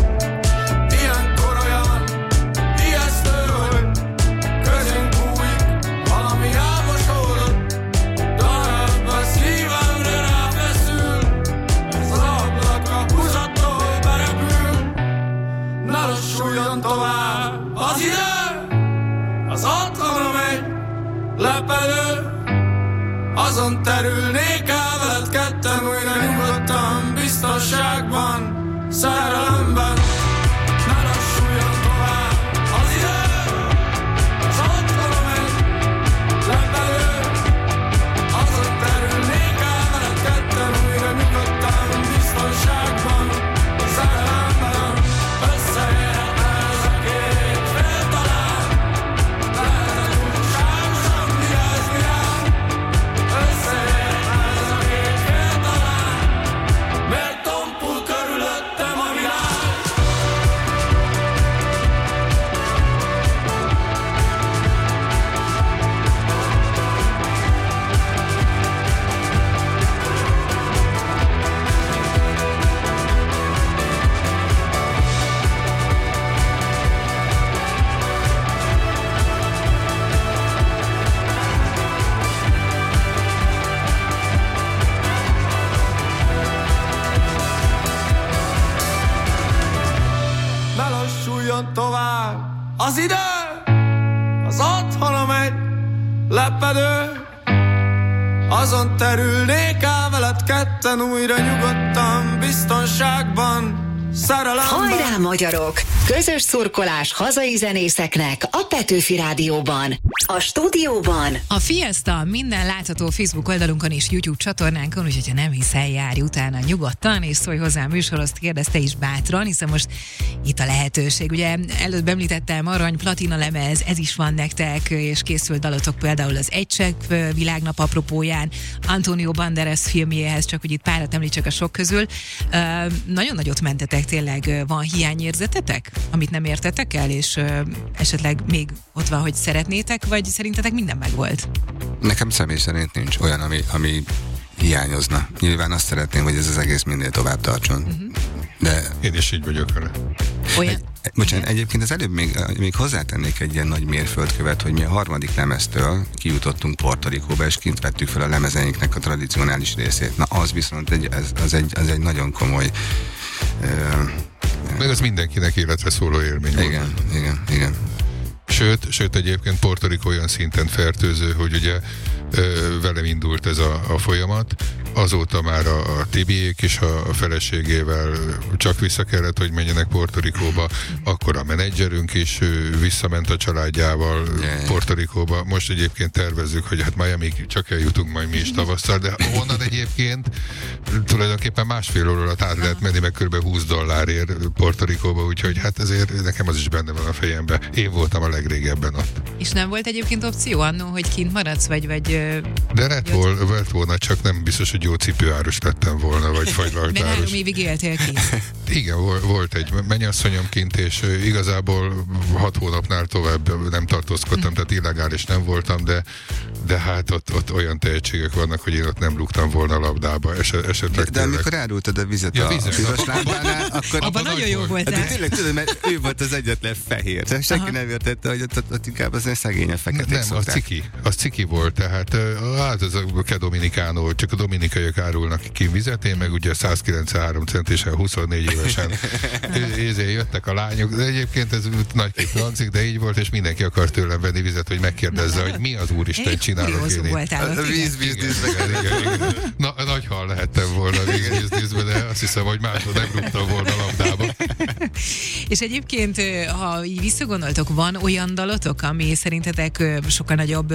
Ilyenkor olyan ijesztő, hogy közünk bújik valami elmosódott, darab a szívemre ráfeszül, ez az ablak a húzattól berepül. Ne lassuljon tovább az idő, az otthona megy lepedő. azon terülnék el veled ketten újra nyugodtan, biztonságban, szerelemben. Ne lassuljon tovább az idő, az otthonom egy lepelő, azon terülnék el veled ketten újra nyugodtan, biztonságban, szerelemben. Összeérhetne ez a két fél talán, lehet túlságosan vigyázni rám. Összeérhetne ez a két fél talán, mert tompul körülöttem a világ. Ne lassuljon tovább az idő, az otthonom egy lepedő, azon terülnék el veled ketten újra nyugodtan, biztonságban, szerelemben. Hajrá, magyarok! Közös szurkolás hazai zenészeknek a Petőfi Rádióban. A stúdióban A Fiesta minden látható Facebook oldalunkon és YouTube csatornánkon, úgyhogy ha nem hiszel, járj utána nyugodtan, és szólj hozzá a műsorhoz, kérdezte is bátran, hiszen most itt a lehetőség. Ugye előbb említettem, arany, platina lemez, ez is van nektek, és készült dalotok például az Egy csepp világnap apropóján, Antonio Banderas filmjéhez, csak hogy itt párat említsek a sok közül. Nagyon nagyot mentetek, tényleg van hiányérzetetek, amit nem értetek el, és esetleg még ott van, hogy szeretnétek, vagy szerintetek minden megvolt? Nekem személy szerint nincs olyan, ami hiányozna. Nyilván azt szeretném, hogy ez az egész minél tovább tartson. De én is így vagyok vele. Bocsánat, egyébként az előbb még hozzátennék egy ilyen nagy mérföldkövet, hogy mi a harmadik lemeztől kijutottunk Puerto Ricóba, és kint vettük fel a lemezeinknek a tradicionális részét. Na, az viszont az egy nagyon komoly... Meg az mindenkinek életre szóló élmény volt. Igen. Sőt, egyébként Puerto Rico olyan szinten fertőző, hogy ugye velem indult ez a folyamat, azóta már a Tibiék is a feleségével csak vissza kellett, hogy menjenek Puerto Ricóba, akkor a menedzserünk is visszament a családjával Puerto Ricóba. Most egyébként tervezzük, hogy hát Miami-ig csak eljutunk majd mi is tavasszal, de onnan egyébként tulajdonképpen másfél óra alatt át lehet menni, meg kb. $20 Puerto Ricóba, úgyhogy hát ezért nekem az is benne van a fejemben. Én voltam a legrégebben ott. És nem volt egyébként opció annó, hogy kint maradsz, vagy de lett volna, csak nem biztos, hogy jó cipőárus lettem volna, vagy fagylaltárus. De 3 évig éltél kint. Igen, volt egy mennyasszonyom kint, és igazából 6 hónapnál tovább nem tartózkodtam, tehát illegális nem voltam, de hát ott olyan tehetségek vannak, hogy én ott nem rúgtam volna a labdába. De amikor árultad a vizet a piros lámpánál, akkor... Abban nagyon jó voltál. De tényleg tudod, mert ő volt az egyetlen fehér. Tehát senki nem értette, hogy ott inkább az szegényen feketék szokták. Nem, az ciki volt, tehát ez a Dominikánó, csak a dominikaiak árulnak ki vizet, én meg ugye 193 centisen 24 évesen jöttek a lányok, de egyébként ez nagyképp lancik, de így volt, és mindenki akart tőlem venni vizet, hogy megkérdezze, hogy mi az úristen csinálok én itt. Víz. Na, nagy hal lehettem volna vízben, de azt hiszem, hogy máshol nem rúgtam volna labdába. És egyébként, ha így visszagondoltok, van olyan dalotok, ami szerintetek sokkal nagyobb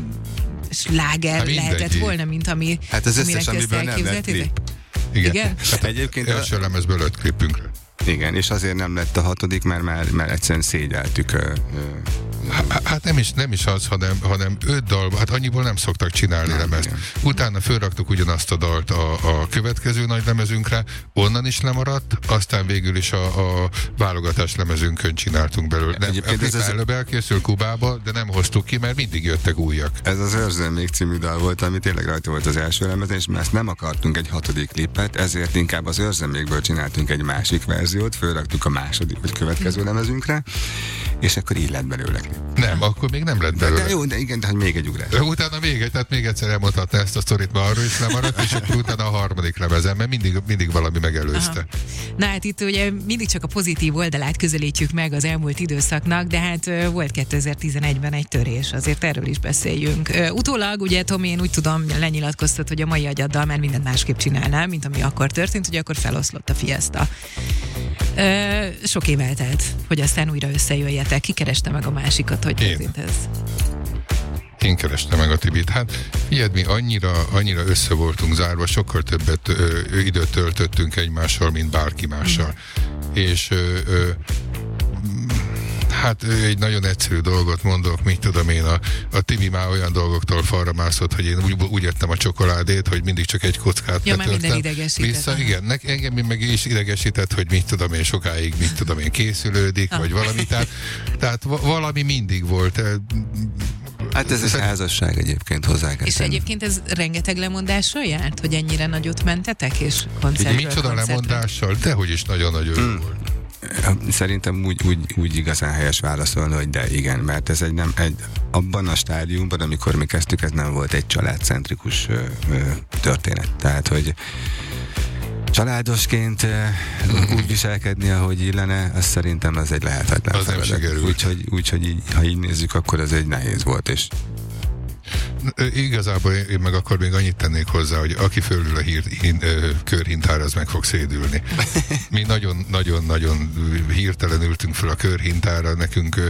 sláger lehetett volna, mint ami hát az összes, amiből nem lett klip. Igen? Hát egyébként első lemezből 5 klipünkre. Igen, és azért nem lett a 6., mert már egyszerűen szégyeltük. Hát nem is az, hanem 5 dal, hát annyiból nem szoktak csinálni lemezt. Igen. Utána fölraktuk ugyanazt a dalt a következő nagy lemezünkre, onnan is lemaradt, aztán végül is a válogatás lemezünkön csináltunk belőle. Ez előbb elkészül Kubába, de nem hoztuk ki, mert mindig jöttek újak. Ez az Őrzöm még című dal volt, ami tényleg rajta volt az első lemezen, és mert ezt nem akartunk egy 6. klipet, ezért inkább az Őrzöm mégből csináltunk egy másik verziót, verziót, fölraktuk a második vagy következő lemezünkre, és akkor így lett belőle. Nem, akkor még nem lett belőle. De jó, de igen, tehát még egy ugrás. Utána tehát még egyszer elmondhatná ezt a sztorit, mert arról is lemaradt, és akkor utána a harmadik lemezen, mert mindig valami megelőzte. Aha. Na hát itt ugye mindig csak a pozitív oldalát közelítjük meg az elmúlt időszaknak, de hát volt 2011-ben egy törés, azért erről is beszéljünk. Utólag ugye Tomi, én úgy tudom, lenyilatkoztat, hogy a mai agyaddal már mindent másképp csinálnál, mint ami akkor történt, ugye akkor feloszlott a Fiesta. Sok év eltelt, hogy aztán újra összejöjjetek. Ki kereste meg a másikat, hogy történt ez? Én kerestem meg a Tibit. Hát figyeld, mi annyira össze voltunk zárva, sokkal többet időt töltöttünk egymással, mint bárki mással. És hát egy nagyon egyszerű dolgot mondok, mit tudom én, a Tibi már olyan dolgoktól falra mászott, hogy én úgy ettem a csokoládét, hogy mindig csak egy kockát betörtem. Vissza, igen, engem meg is idegesített, hogy mit tudom én, sokáig, mit tudom én, készülődik, vagy valami, tehát valami mindig volt. Hát ez egy házasság egyébként hozzá kell. És egyébként ez rengeteg lemondással járt, hogy ennyire nagyot mentetek, és koncertről micsoda lemondással? Dehogy is nagyon-nagyon jó volt. Szerintem úgy igazán helyes válaszolni, hogy de igen, mert ez abban a stádiumban, amikor mi kezdtük, ez nem volt egy családcentrikus történet. Tehát, hogy családosként úgy viselkedni, ahogy illene, az szerintem az egy lehetetlen feladat. Úgyhogy így, ha így nézzük, akkor ez egy nehéz volt, és igazából én meg akkor még annyit tennék hozzá, hogy aki fölül a körhintára, az meg fog szédülni. Mi nagyon-nagyon hirtelen ültünk föl a körhintára, nekünk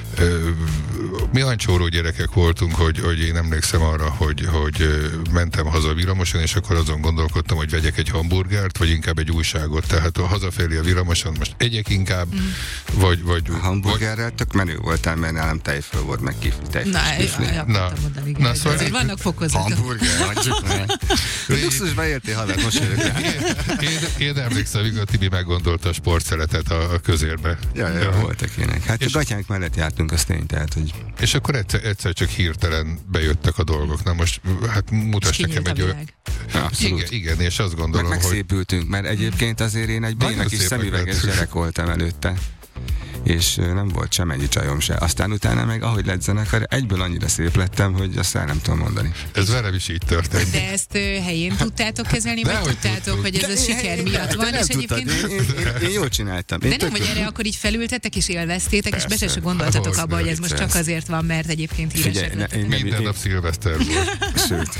mi olyan csóró gyerekek voltunk, hogy én emlékszem arra, hogy mentem haza villamoson, és akkor azon gondolkodtam, hogy vegyek egy hamburgert, vagy inkább egy újságot. Tehát a hazafelé a villamoson most egyek inkább, vagy a hamburgerrel tök menő voltál, mert nálam tejföl volt, meg kifli. Na, szóval azért vannak fokozatok. Hamburger, luxusba értél, haver, most én emlékszem, hogy a Tibi meggondolta a sportszeletet a közérbe. Ja, voltak ilyenek. Hát a gatyánk mellett jártunk, az tény, tehát, hogy... És akkor egyszer csak hirtelen bejöttek a dolgok. Na most, hát mutass nekem egy olyan... Igen, és azt gondolom, hogy... Megszépültünk, mert egyébként azért én egy béna kis szemüveges gyerek voltam előtte. És nem volt semmennyi csajom se. Aztán utána meg, ahogy lett zenekar, egyből annyira szép lettem, hogy azt el nem tudom mondani. Ez velem is így történt. De ezt helyén tudtátok kezelni, vagy tudtátok, hogy ez a siker miatt van, és egyébként... Én jól csináltam. De nem, hogy erre akkor így felültetek és élveztétek, és be se gondoltatok abba, hogy ez most csak azért van, mert egyébként híresek lettetek. Minden nap szilveszter volt. Sőt.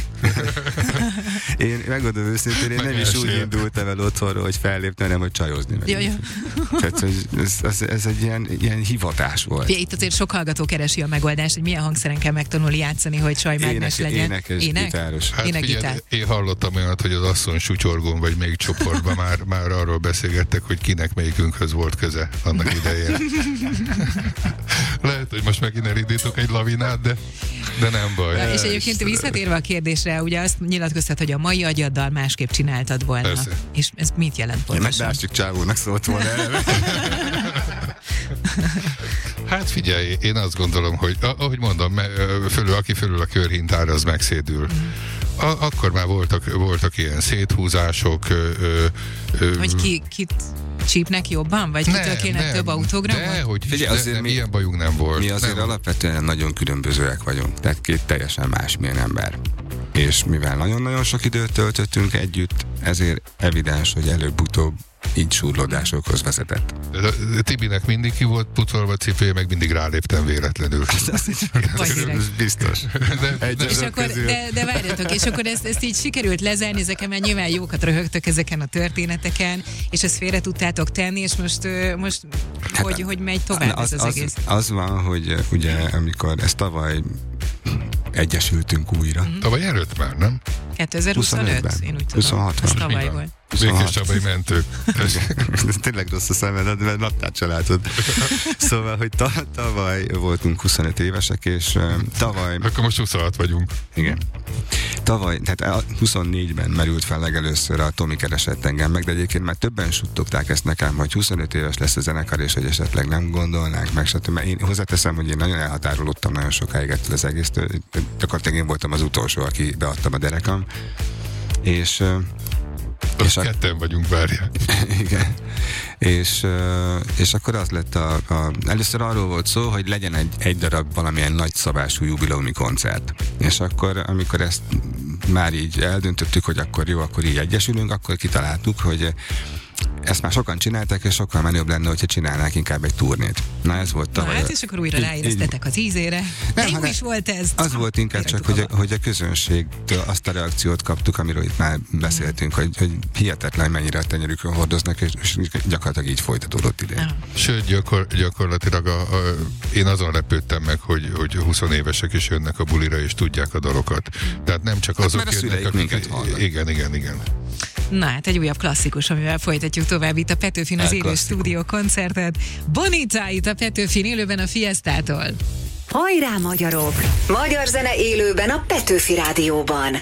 Én megmondom őszintén, én nem is úgy indultam el otthonról, hogy fellépni, hanem hogy csajozni meg. Tehát ez egy ilyen hivatás volt. Itt azért sok hallgató keresi a megoldást, hogy milyen hangszeren kell megtanulni játszani, hogy sajmágnes legyen. Énekes, gitáros. Hát figyelj, én hallottam olyat, hogy az asszony sutyorgón, vagy még csoportban már arról beszélgettek, hogy kinek melyikünkhöz volt köze annak idején. Lehet, hogy most megint elindítok egy lavinát, de nem baj. Ja, és egyébként visszatérve a kérdésre, ugye azt nyilatkoztat, hogy a mai agyaddal másképp csináltad volna. Persze. És ez mit jelent pontosan? Megdásjuk csávónak szólt volna eleve. Hát figyelj, én azt gondolom, hogy ahogy mondom, aki fölül a körhintára, az megszédül. Akkor már voltak ilyen széthúzások. Hogy kit csípnek jobban? Vagy kitől kéne több autogramot? De, hogy figyelj, azért ilyen bajunk nem volt. Mi azért alapvetően nagyon különbözőek vagyunk. Tehát két teljesen másmilyen ember. És mivel nagyon-nagyon sok időt töltöttünk együtt, ezért evidens, hogy előbb-utóbb így súrlódásokhoz vezetett. Tibinek mindig ki volt pucolva cipője, meg mindig ráléptem véletlenül. Biztos. De várjatok, és akkor ezt így sikerült lezárni, ezeken már nyilván jókat röhögtök ezeken a történeteken, és ezt félre tudtátok tenni, és most hogy megy tovább ez az egész? Az van, hogy ugye amikor ezt tavaly egyesültünk újra. Tavaly előtt már, nem? 2025? Én úgy tudom. 26-ban. Ez tavaly volt. Békés Csabai mentők. Tényleg rossz a szemed, mert naptár se látod. Szóval, hogy tavaly voltunk 25 évesek, és tavaly... Akkor most 26 vagyunk. Igen. Tavaly, tehát 24-ben merült fel legelőször a Tomi keresett engem meg, de egyébként már többen suttogták ezt nekem, hogy 25 éves lesz a zenekar, és hogy esetleg nem gondolnánk meg, stb. Mert én hozzáteszem, hogy én nagyon elhatárolódtam nagyon sokáig ettől az egésztől. Gyakorlatilag én voltam az utolsó, aki beadtam a derekam. És Azt ketten vagyunk, várjál. Igen. És akkor az lett először arról volt szó, hogy legyen egy darab valamilyen nagyszabású jubileumi koncert. És akkor, amikor ezt már így eldöntöttük, hogy akkor jó, akkor így egyesülünk, akkor kitaláltuk, hogy ezt már sokan csinálták, és sokkal menőbb lenne, hogyha csinálnák inkább egy turnét. Na ez volt tavaly. Hát és akkor újra ráéreztetek az ízére. De jó is volt ez. Az volt inkább csak, hogy a közönségtől azt a reakciót kaptuk, amiről itt már beszéltünk, hogy hihetetlen mennyire a tenyerükön hordoznak, és gyakorlatilag így folytatódott ide. Sőt, gyakorlatilag én azon lepődtem meg, hogy 20 évesek is jönnek a bulira, és tudják a dalokat. Tehát nem csak azok jönnek, akik... Igen. Na hát egy újabb klasszikus, amivel folytatjuk tovább itt a Petőfin az élő stúdió koncertet. Bonita itt a Petőfin élőben a Fiesztától. Hajrá magyarok! Magyar zene élőben a Petőfi Rádióban.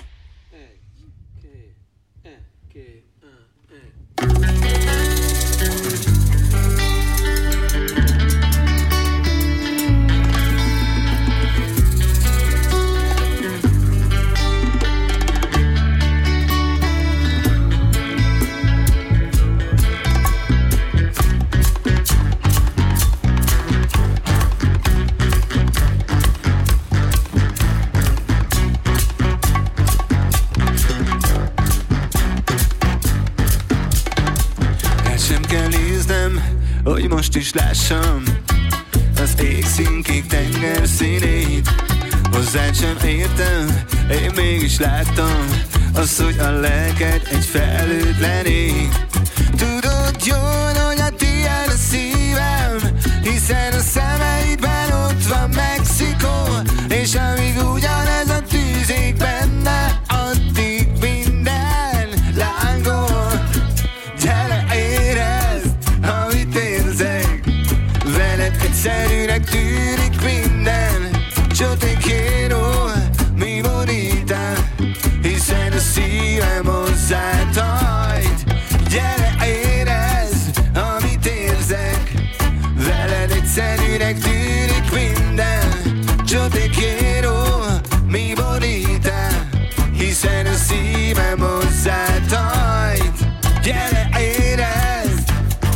Hogy most is lássam az égszínkék tenger színét. Hozzád sem értem, én mégis láttam az, hogy a lelked egy felhőtlené. Tudod jól, hogy a tiéd a szívem, hiszen a szemeidben ott van Mexikó. És amíg ugyanez a tűz ég benne, addig minden lángol. Gyere, érezd, amit érzek, veled egyszerűnek tűnik minden. Yo te quiero, mi bonita, hiszen a szívem hozzád hajt. Gyere, érezd, amit érzek, veled egyszerűnek tűnik minden. Yo te quiero, mi bonita, hiszen a szívem hozzád hajt. Gyere, érezd.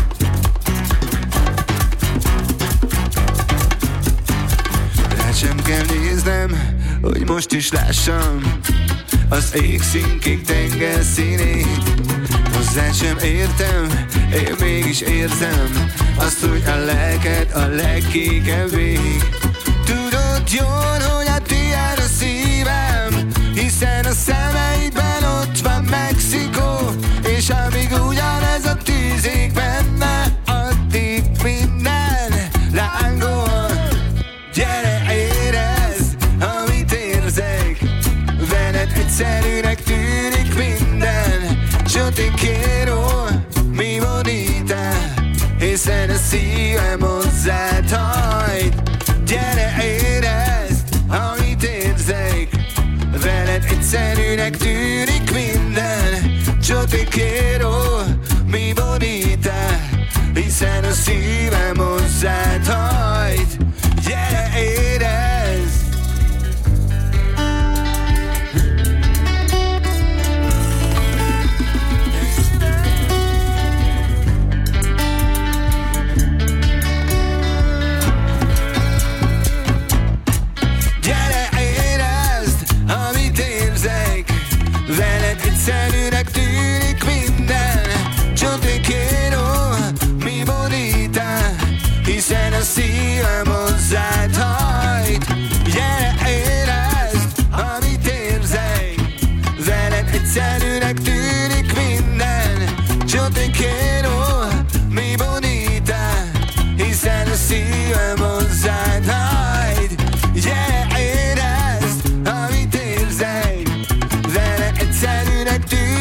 Rád sem kell néznem, hogy most is lássam az égszínkék tenger színét. Hozzád sem értem, én mégis érzem azt, hogy a lelked a legkékebb vég. Tudod jól, hogy a tiéd a szívem, hiszen a szemeidben ott van Mexikó. És amíg ugyanez a tűz ég benne, addig minden lángol. Gyere, érezd, amit érzek, veled egyszerűnek tűnik minden. Yo te quiero, mi bonita, hiszen a szívem hozzád hajt. Gyere, érezd, amit érzek, veled egyszerűnek tűnik minden. Yo te quiero, mi bonita, hiszen a szívem hozzád hajt. Gyere, érezd. Gyere, érezd, amit érzek, veled egyszerűnek tűnik minden. Yo te quiero, mi bonita, hiszen a szívem hozzád hajt. Gyere, érezd, amit érzek, veled egyszerűnek tűnik minden. Yo te quiero, mi bonita, hiszen a szívem hozzád hajt. Gyere, érezd, amit érzek, veled egyszerűnek tűnik.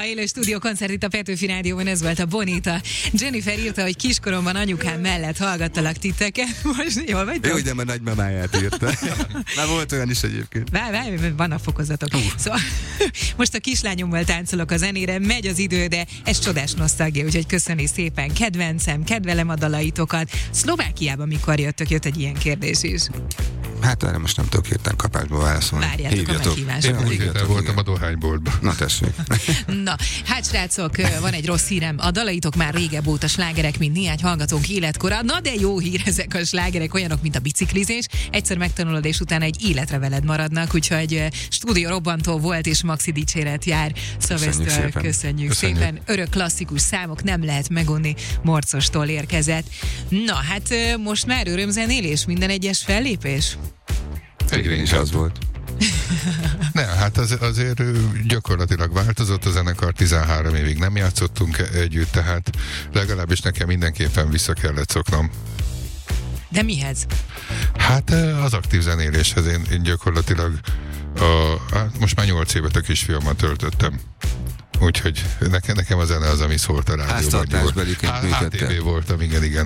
Na, élő stúdiókoncert itt a Petőfi Rádióban, ez volt a Bonita. Jennifer írta, hogy kiskoromban anyukám mellett hallgattalak titeket. Most jól vagytok? Jó, de már nagymamáját írta. Már volt olyan is egyébként. Várj, vannak fokozatok. Szóval most a kislányommal táncolok a zenére, megy az idő, de ez csodás nosztalgia, úgyhogy köszöni szépen. Kedvencem, kedvelem a dalaitokat. Szlovákiában mikor jöttök? Jött egy ilyen kérdés is. Hát erre most nem tudok hirtelen kapásba válaszolni. Várjátok a meghívásokat. Én úgy voltam a dohányboltban. Na tessék. Na, hát srácok, van egy rossz hírem. A dalaitok már régebb óta slágerek, mint néhány hallgatónk életkora. Na de jó hír, ezek a slágerek olyanok, mint a biciklizés. Egyszer megtanulod, és utána egy életre veled maradnak, úgyhogy stúdió robbantó volt, és maxi dicséret jár. Szilveszter, köszönjük szépen. Örök klasszikus számok, nem lehet megunni, Morcostól érkezett. Na, hát most már örömzenélés, minden egyes fellépés? Egyre is az volt. Ne, hát azért gyakorlatilag változott a zenekar, 13 évig nem játszottunk együtt, tehát legalábbis nekem mindenképpen vissza kellett szoknom. De mihez? Hát az aktív zenéléshez én gyakorlatilag most már 8 évet a kisfiammal töltöttem. Úgyhogy nekem a zene az, ami szólt a rádióban. Háztartásbeliként működtek. HTV voltam, igen.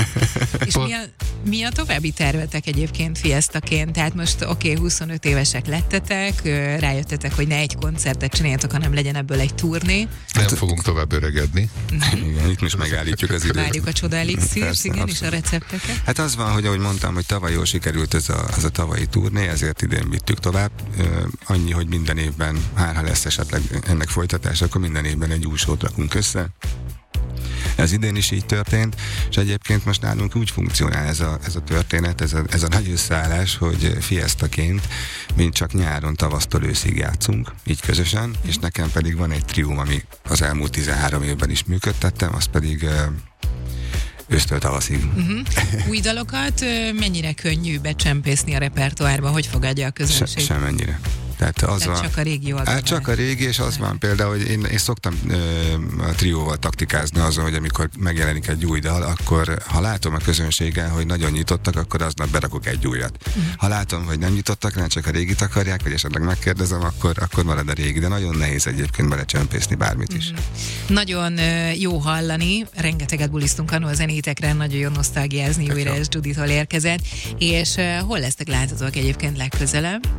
És mi a további tervetek egyébként fiesztaként? Tehát most 25 évesek lettetek, rájöttetek, hogy ne egy koncertet csináljatok, hanem legyen ebből egy turné. Nem fogunk tovább öregedni. Igen, itt most megállítjuk az időt. Várjuk a csoda elixírt, igen, és a recepteket. Hát az van, hogy ahogy mondtam, hogy tavaly jól sikerült ez a tavalyi turné, ezért idén vittük tovább. Annyi, hogy minden évben, ha lesz esetleg ennek folytatás, akkor minden évben egy új sót rakunk össze. Ez idén is így történt, és egyébként most nálunk úgy funkcionál ez a történet, ez a nagy összeállás, hogy fiesztaként mint csak nyáron, tavasztól őszig játszunk, így közösen, és nekem pedig van egy trióm, ami az elmúlt 13 évben is működtettem, az pedig ősztől tavaszig. Új dalokat mennyire könnyű becsempészni a repertoárba, hogy fogadja a közönség? Semmennyire. Tehát csak a régi oldal. Hát csak a régi, és az van például, hogy én szoktam a trióval taktikázni azon, hogy amikor megjelenik egy új dal, akkor ha látom a közönséggel, hogy nagyon nyitottak, akkor aznap berakok egy újat. Ha látom, hogy nem nyitottak, nem csak a régit akarják, vagy esetleg megkérdezem, akkor marad a régi, de nagyon nehéz egyébként belecsempészni bármit is. Nagyon jó hallani, rengeteget bulisztunk annól a zenétekre, nagyon jó nosztalgiázni újra, ez Juditól érkezett, és hol lesztek láthatóak egyébként legközelebb?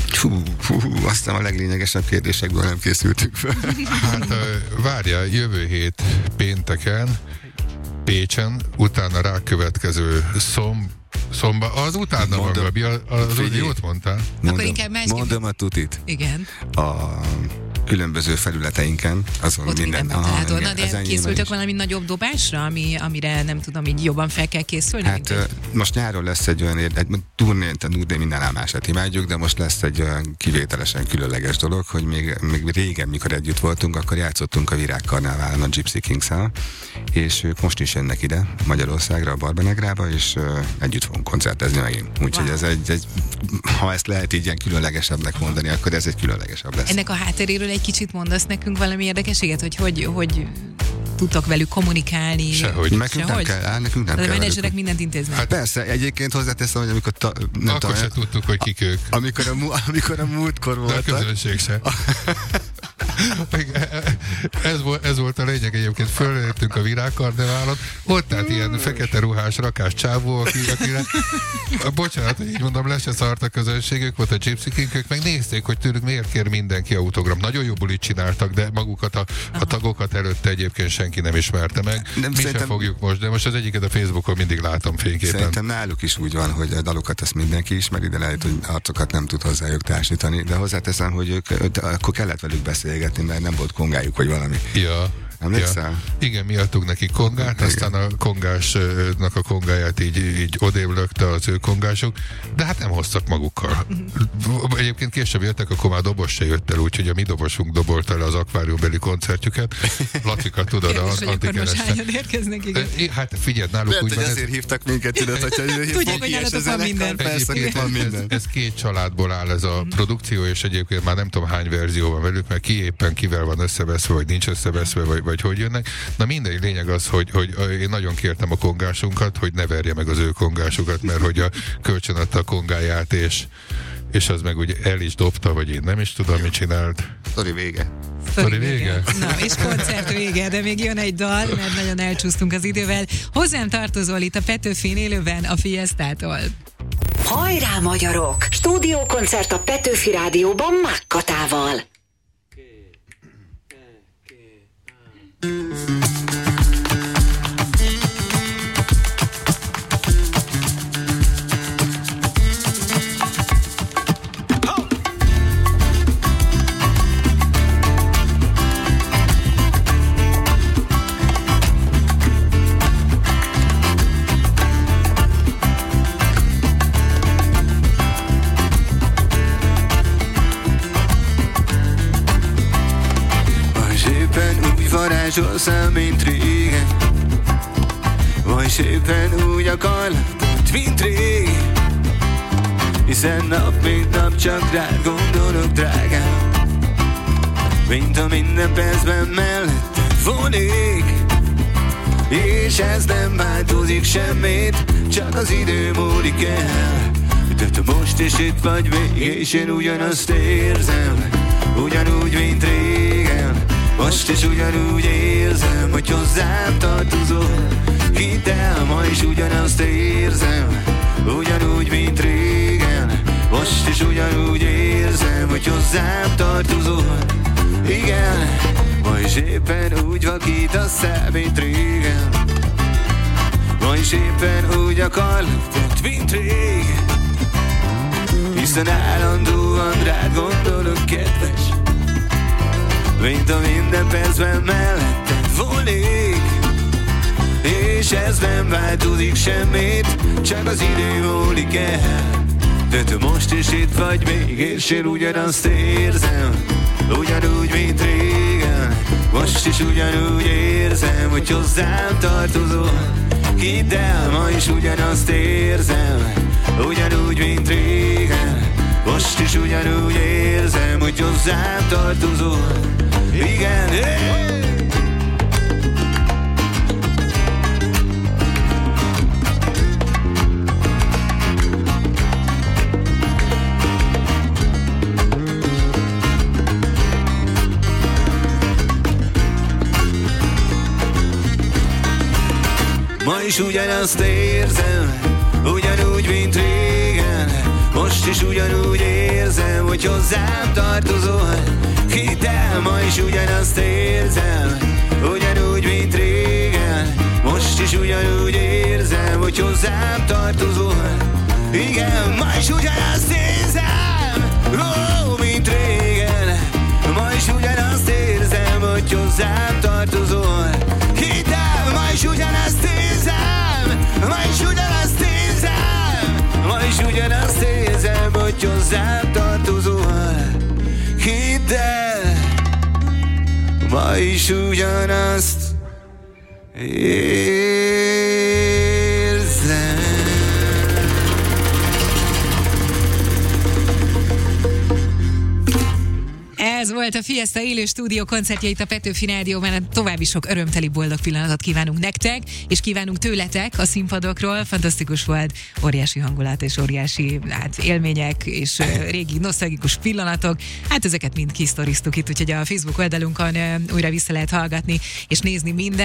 Aztán a leglényegesebb kérdésekből nem készültük fel. Hát várja, jövő hét pénteken Pécsen, utána rákövetkező szomba, az utána van, Gabi, az úgy jót mondtál? Akkor inkább másképp. Mondom a tutit. Igen. A különböző felületeinken, azon ott minden. Na, de készültök valami nagyobb dobásra, amire nem tudom, így jobban fel kell készülni? Hát most nyáron lesz egy olyan turné minden mását imádjuk, de most lesz egy olyan kivételesen különleges dolog, hogy még régen, mikor együtt voltunk, akkor játszottunk a Virágkarneválon a Gypsy Kings-el, és ők most is jönnek ide Magyarországra, a Barbenegrába, és együtt fogunk koncertezni megint. Úgyhogy ez egy, ha ezt lehet így ilyen különlegesebbnek mondani, akkor ez egy különlegesebb lesz. Ennek a hátteréről egy kicsit mondasz nekünk valami érdekeséget, hogy tudtok velük kommunikálni? Sehogy. Nekünk nem kell. A menedzserek mindent intéznek. Hát persze, egyébként hozzáteszem, hogy amikor akkor se tudtuk, hogy kik ők. Amikor a múltkor voltak. De a közönség se. Ez volt a lényeg egyébként. Följöttünk a Virágkarneválon, ott állt ilyen fekete ruhás rakás csávó, akire bocsánat, hogy így mondom, le se szart a közönségük, volt a Gypsy King, ők meg nézték, hogy tőlük miért kér mindenki autogram. Nagyon jó bulit csináltak, de magukat a tagokat előtte egyébként senki nem ismerte meg. Mi sem fogjuk most, de most az egyiket a Facebookon mindig látom fényképen. Szerintem náluk is úgy van, hogy a dalokat ezt mindenki ismeri, de lehet, hogy arcokat nem tud hozzájuk társítani, de hozzáteszem, hogy ők akkor kellett velük beszélgetni, mert nem volt kongájuk, vagy valami. Ja. Emlékszel? Ja. Igen, mi adtuk neki kongát, igen. Aztán a kongásnak a kongáját így odébb lökte az ő kongások, de hát nem hoztak magukkal. Egyébként később jöttek, akkor már dobos se jött el, úgyhogy a mi dobosunk dobolta le az akváriumbeli koncertjüket. Latvika, tudod, antikereszten. érkeznek, igen. Hát figyeld, náluk lehet, úgy van. Ezért hívtak minket, tudod, hogyha tudják, hogy nálatok van minden. Ez két családból áll ez a produkció, és egyébként már nem tudom hány verzió van velük, mert ki éppen kivel van összeveszve, vagy nincs összeveszve, vagy hogy jönnek. Na mindegy, lényeg az, hogy én nagyon kértem a kongásunkat, hogy ne verje meg az ő kongásukat, mert hogy a kölcsön adta a kongáját, és az meg ugye el is dobta, vagy én nem is tudom, mit csinált. Sztori vége. Sztori vége? Na, és koncert vége, de még jön egy dal, mert nagyon elcsúsztunk az idővel. Hozzám tartozol itt a Petőfin élőben a Fiesztától. Hajrá magyarok! Stúdiókoncert a Petőfi Rádióban Mákkatával. Varázsolsz, mint régen, vagy szépen úgy akarlak, mint rég. Hiszen nap mint nap csak rád gondolok, drágám, mint a minden percben melletted vonék. És ez nem változik semmit, csak az idő múlik el. De te most is itt vagy még, és én ugyanazt érzem, ugyanúgy, mint régen. Most is ugyanúgy érzem, hogy hozzám tartozol. Hidd el, ma is ugyanazt érzem, ugyanúgy, mint régen. Most is ugyanúgy érzem, hogy hozzám tartozol. Igen, ma is éppen úgy vakítasz szem, mint régen. Ma is éppen úgy akarlak, mint rég. Hiszen állandóan rád gondolok, kedves, mint a minden percben melletted volnék. És ez nem változik semmit, csak az idő múlik el. De te most is itt vagy még, és én ugyanazt érzem, ugyanúgy, mint régen. Most is ugyanúgy érzem, hogy hozzám tartozol. Hidd el, ma is ugyanazt érzem, ugyanúgy, mint régen. Most is ugyanúgy érzem, hogy hozzám tartozol. Igen, hey! Ma is ugyanazt érzem, ugyanúgy, mint régen. Most is ugyanúgy érzem, hogy hozzám tartozol. Hidd el, ma is ugyanazt érzem, ugyanúgy, mint régen. Most is ugyanúgy érzem, hogy hozzám tartozol. Igen, ma is ugyanazt érzem, mint régen. Ma is ugyanazt érzem, hogy hozzám tartozol. Hidd el, ma is ugyanazt érzem, ma is ugyanazt érzem. Ma is ugyanazt érzem, hogy hozzám tartozol. Hidd el, ma is ugyanazt érzem. Ez volt a Fiesta élő stúdió koncertje itt a Petőfi Rádióban. További sok örömteli, boldog pillanatot kívánunk nektek, és kívánunk tőletek a színpadokról. Fantasztikus volt, óriási hangulat és óriási élmények, és régi nosztalgikus pillanatok. Hát ezeket mind kisztoriztuk itt, úgyhogy a Facebook oldalunkon újra vissza lehet hallgatni, és nézni minden.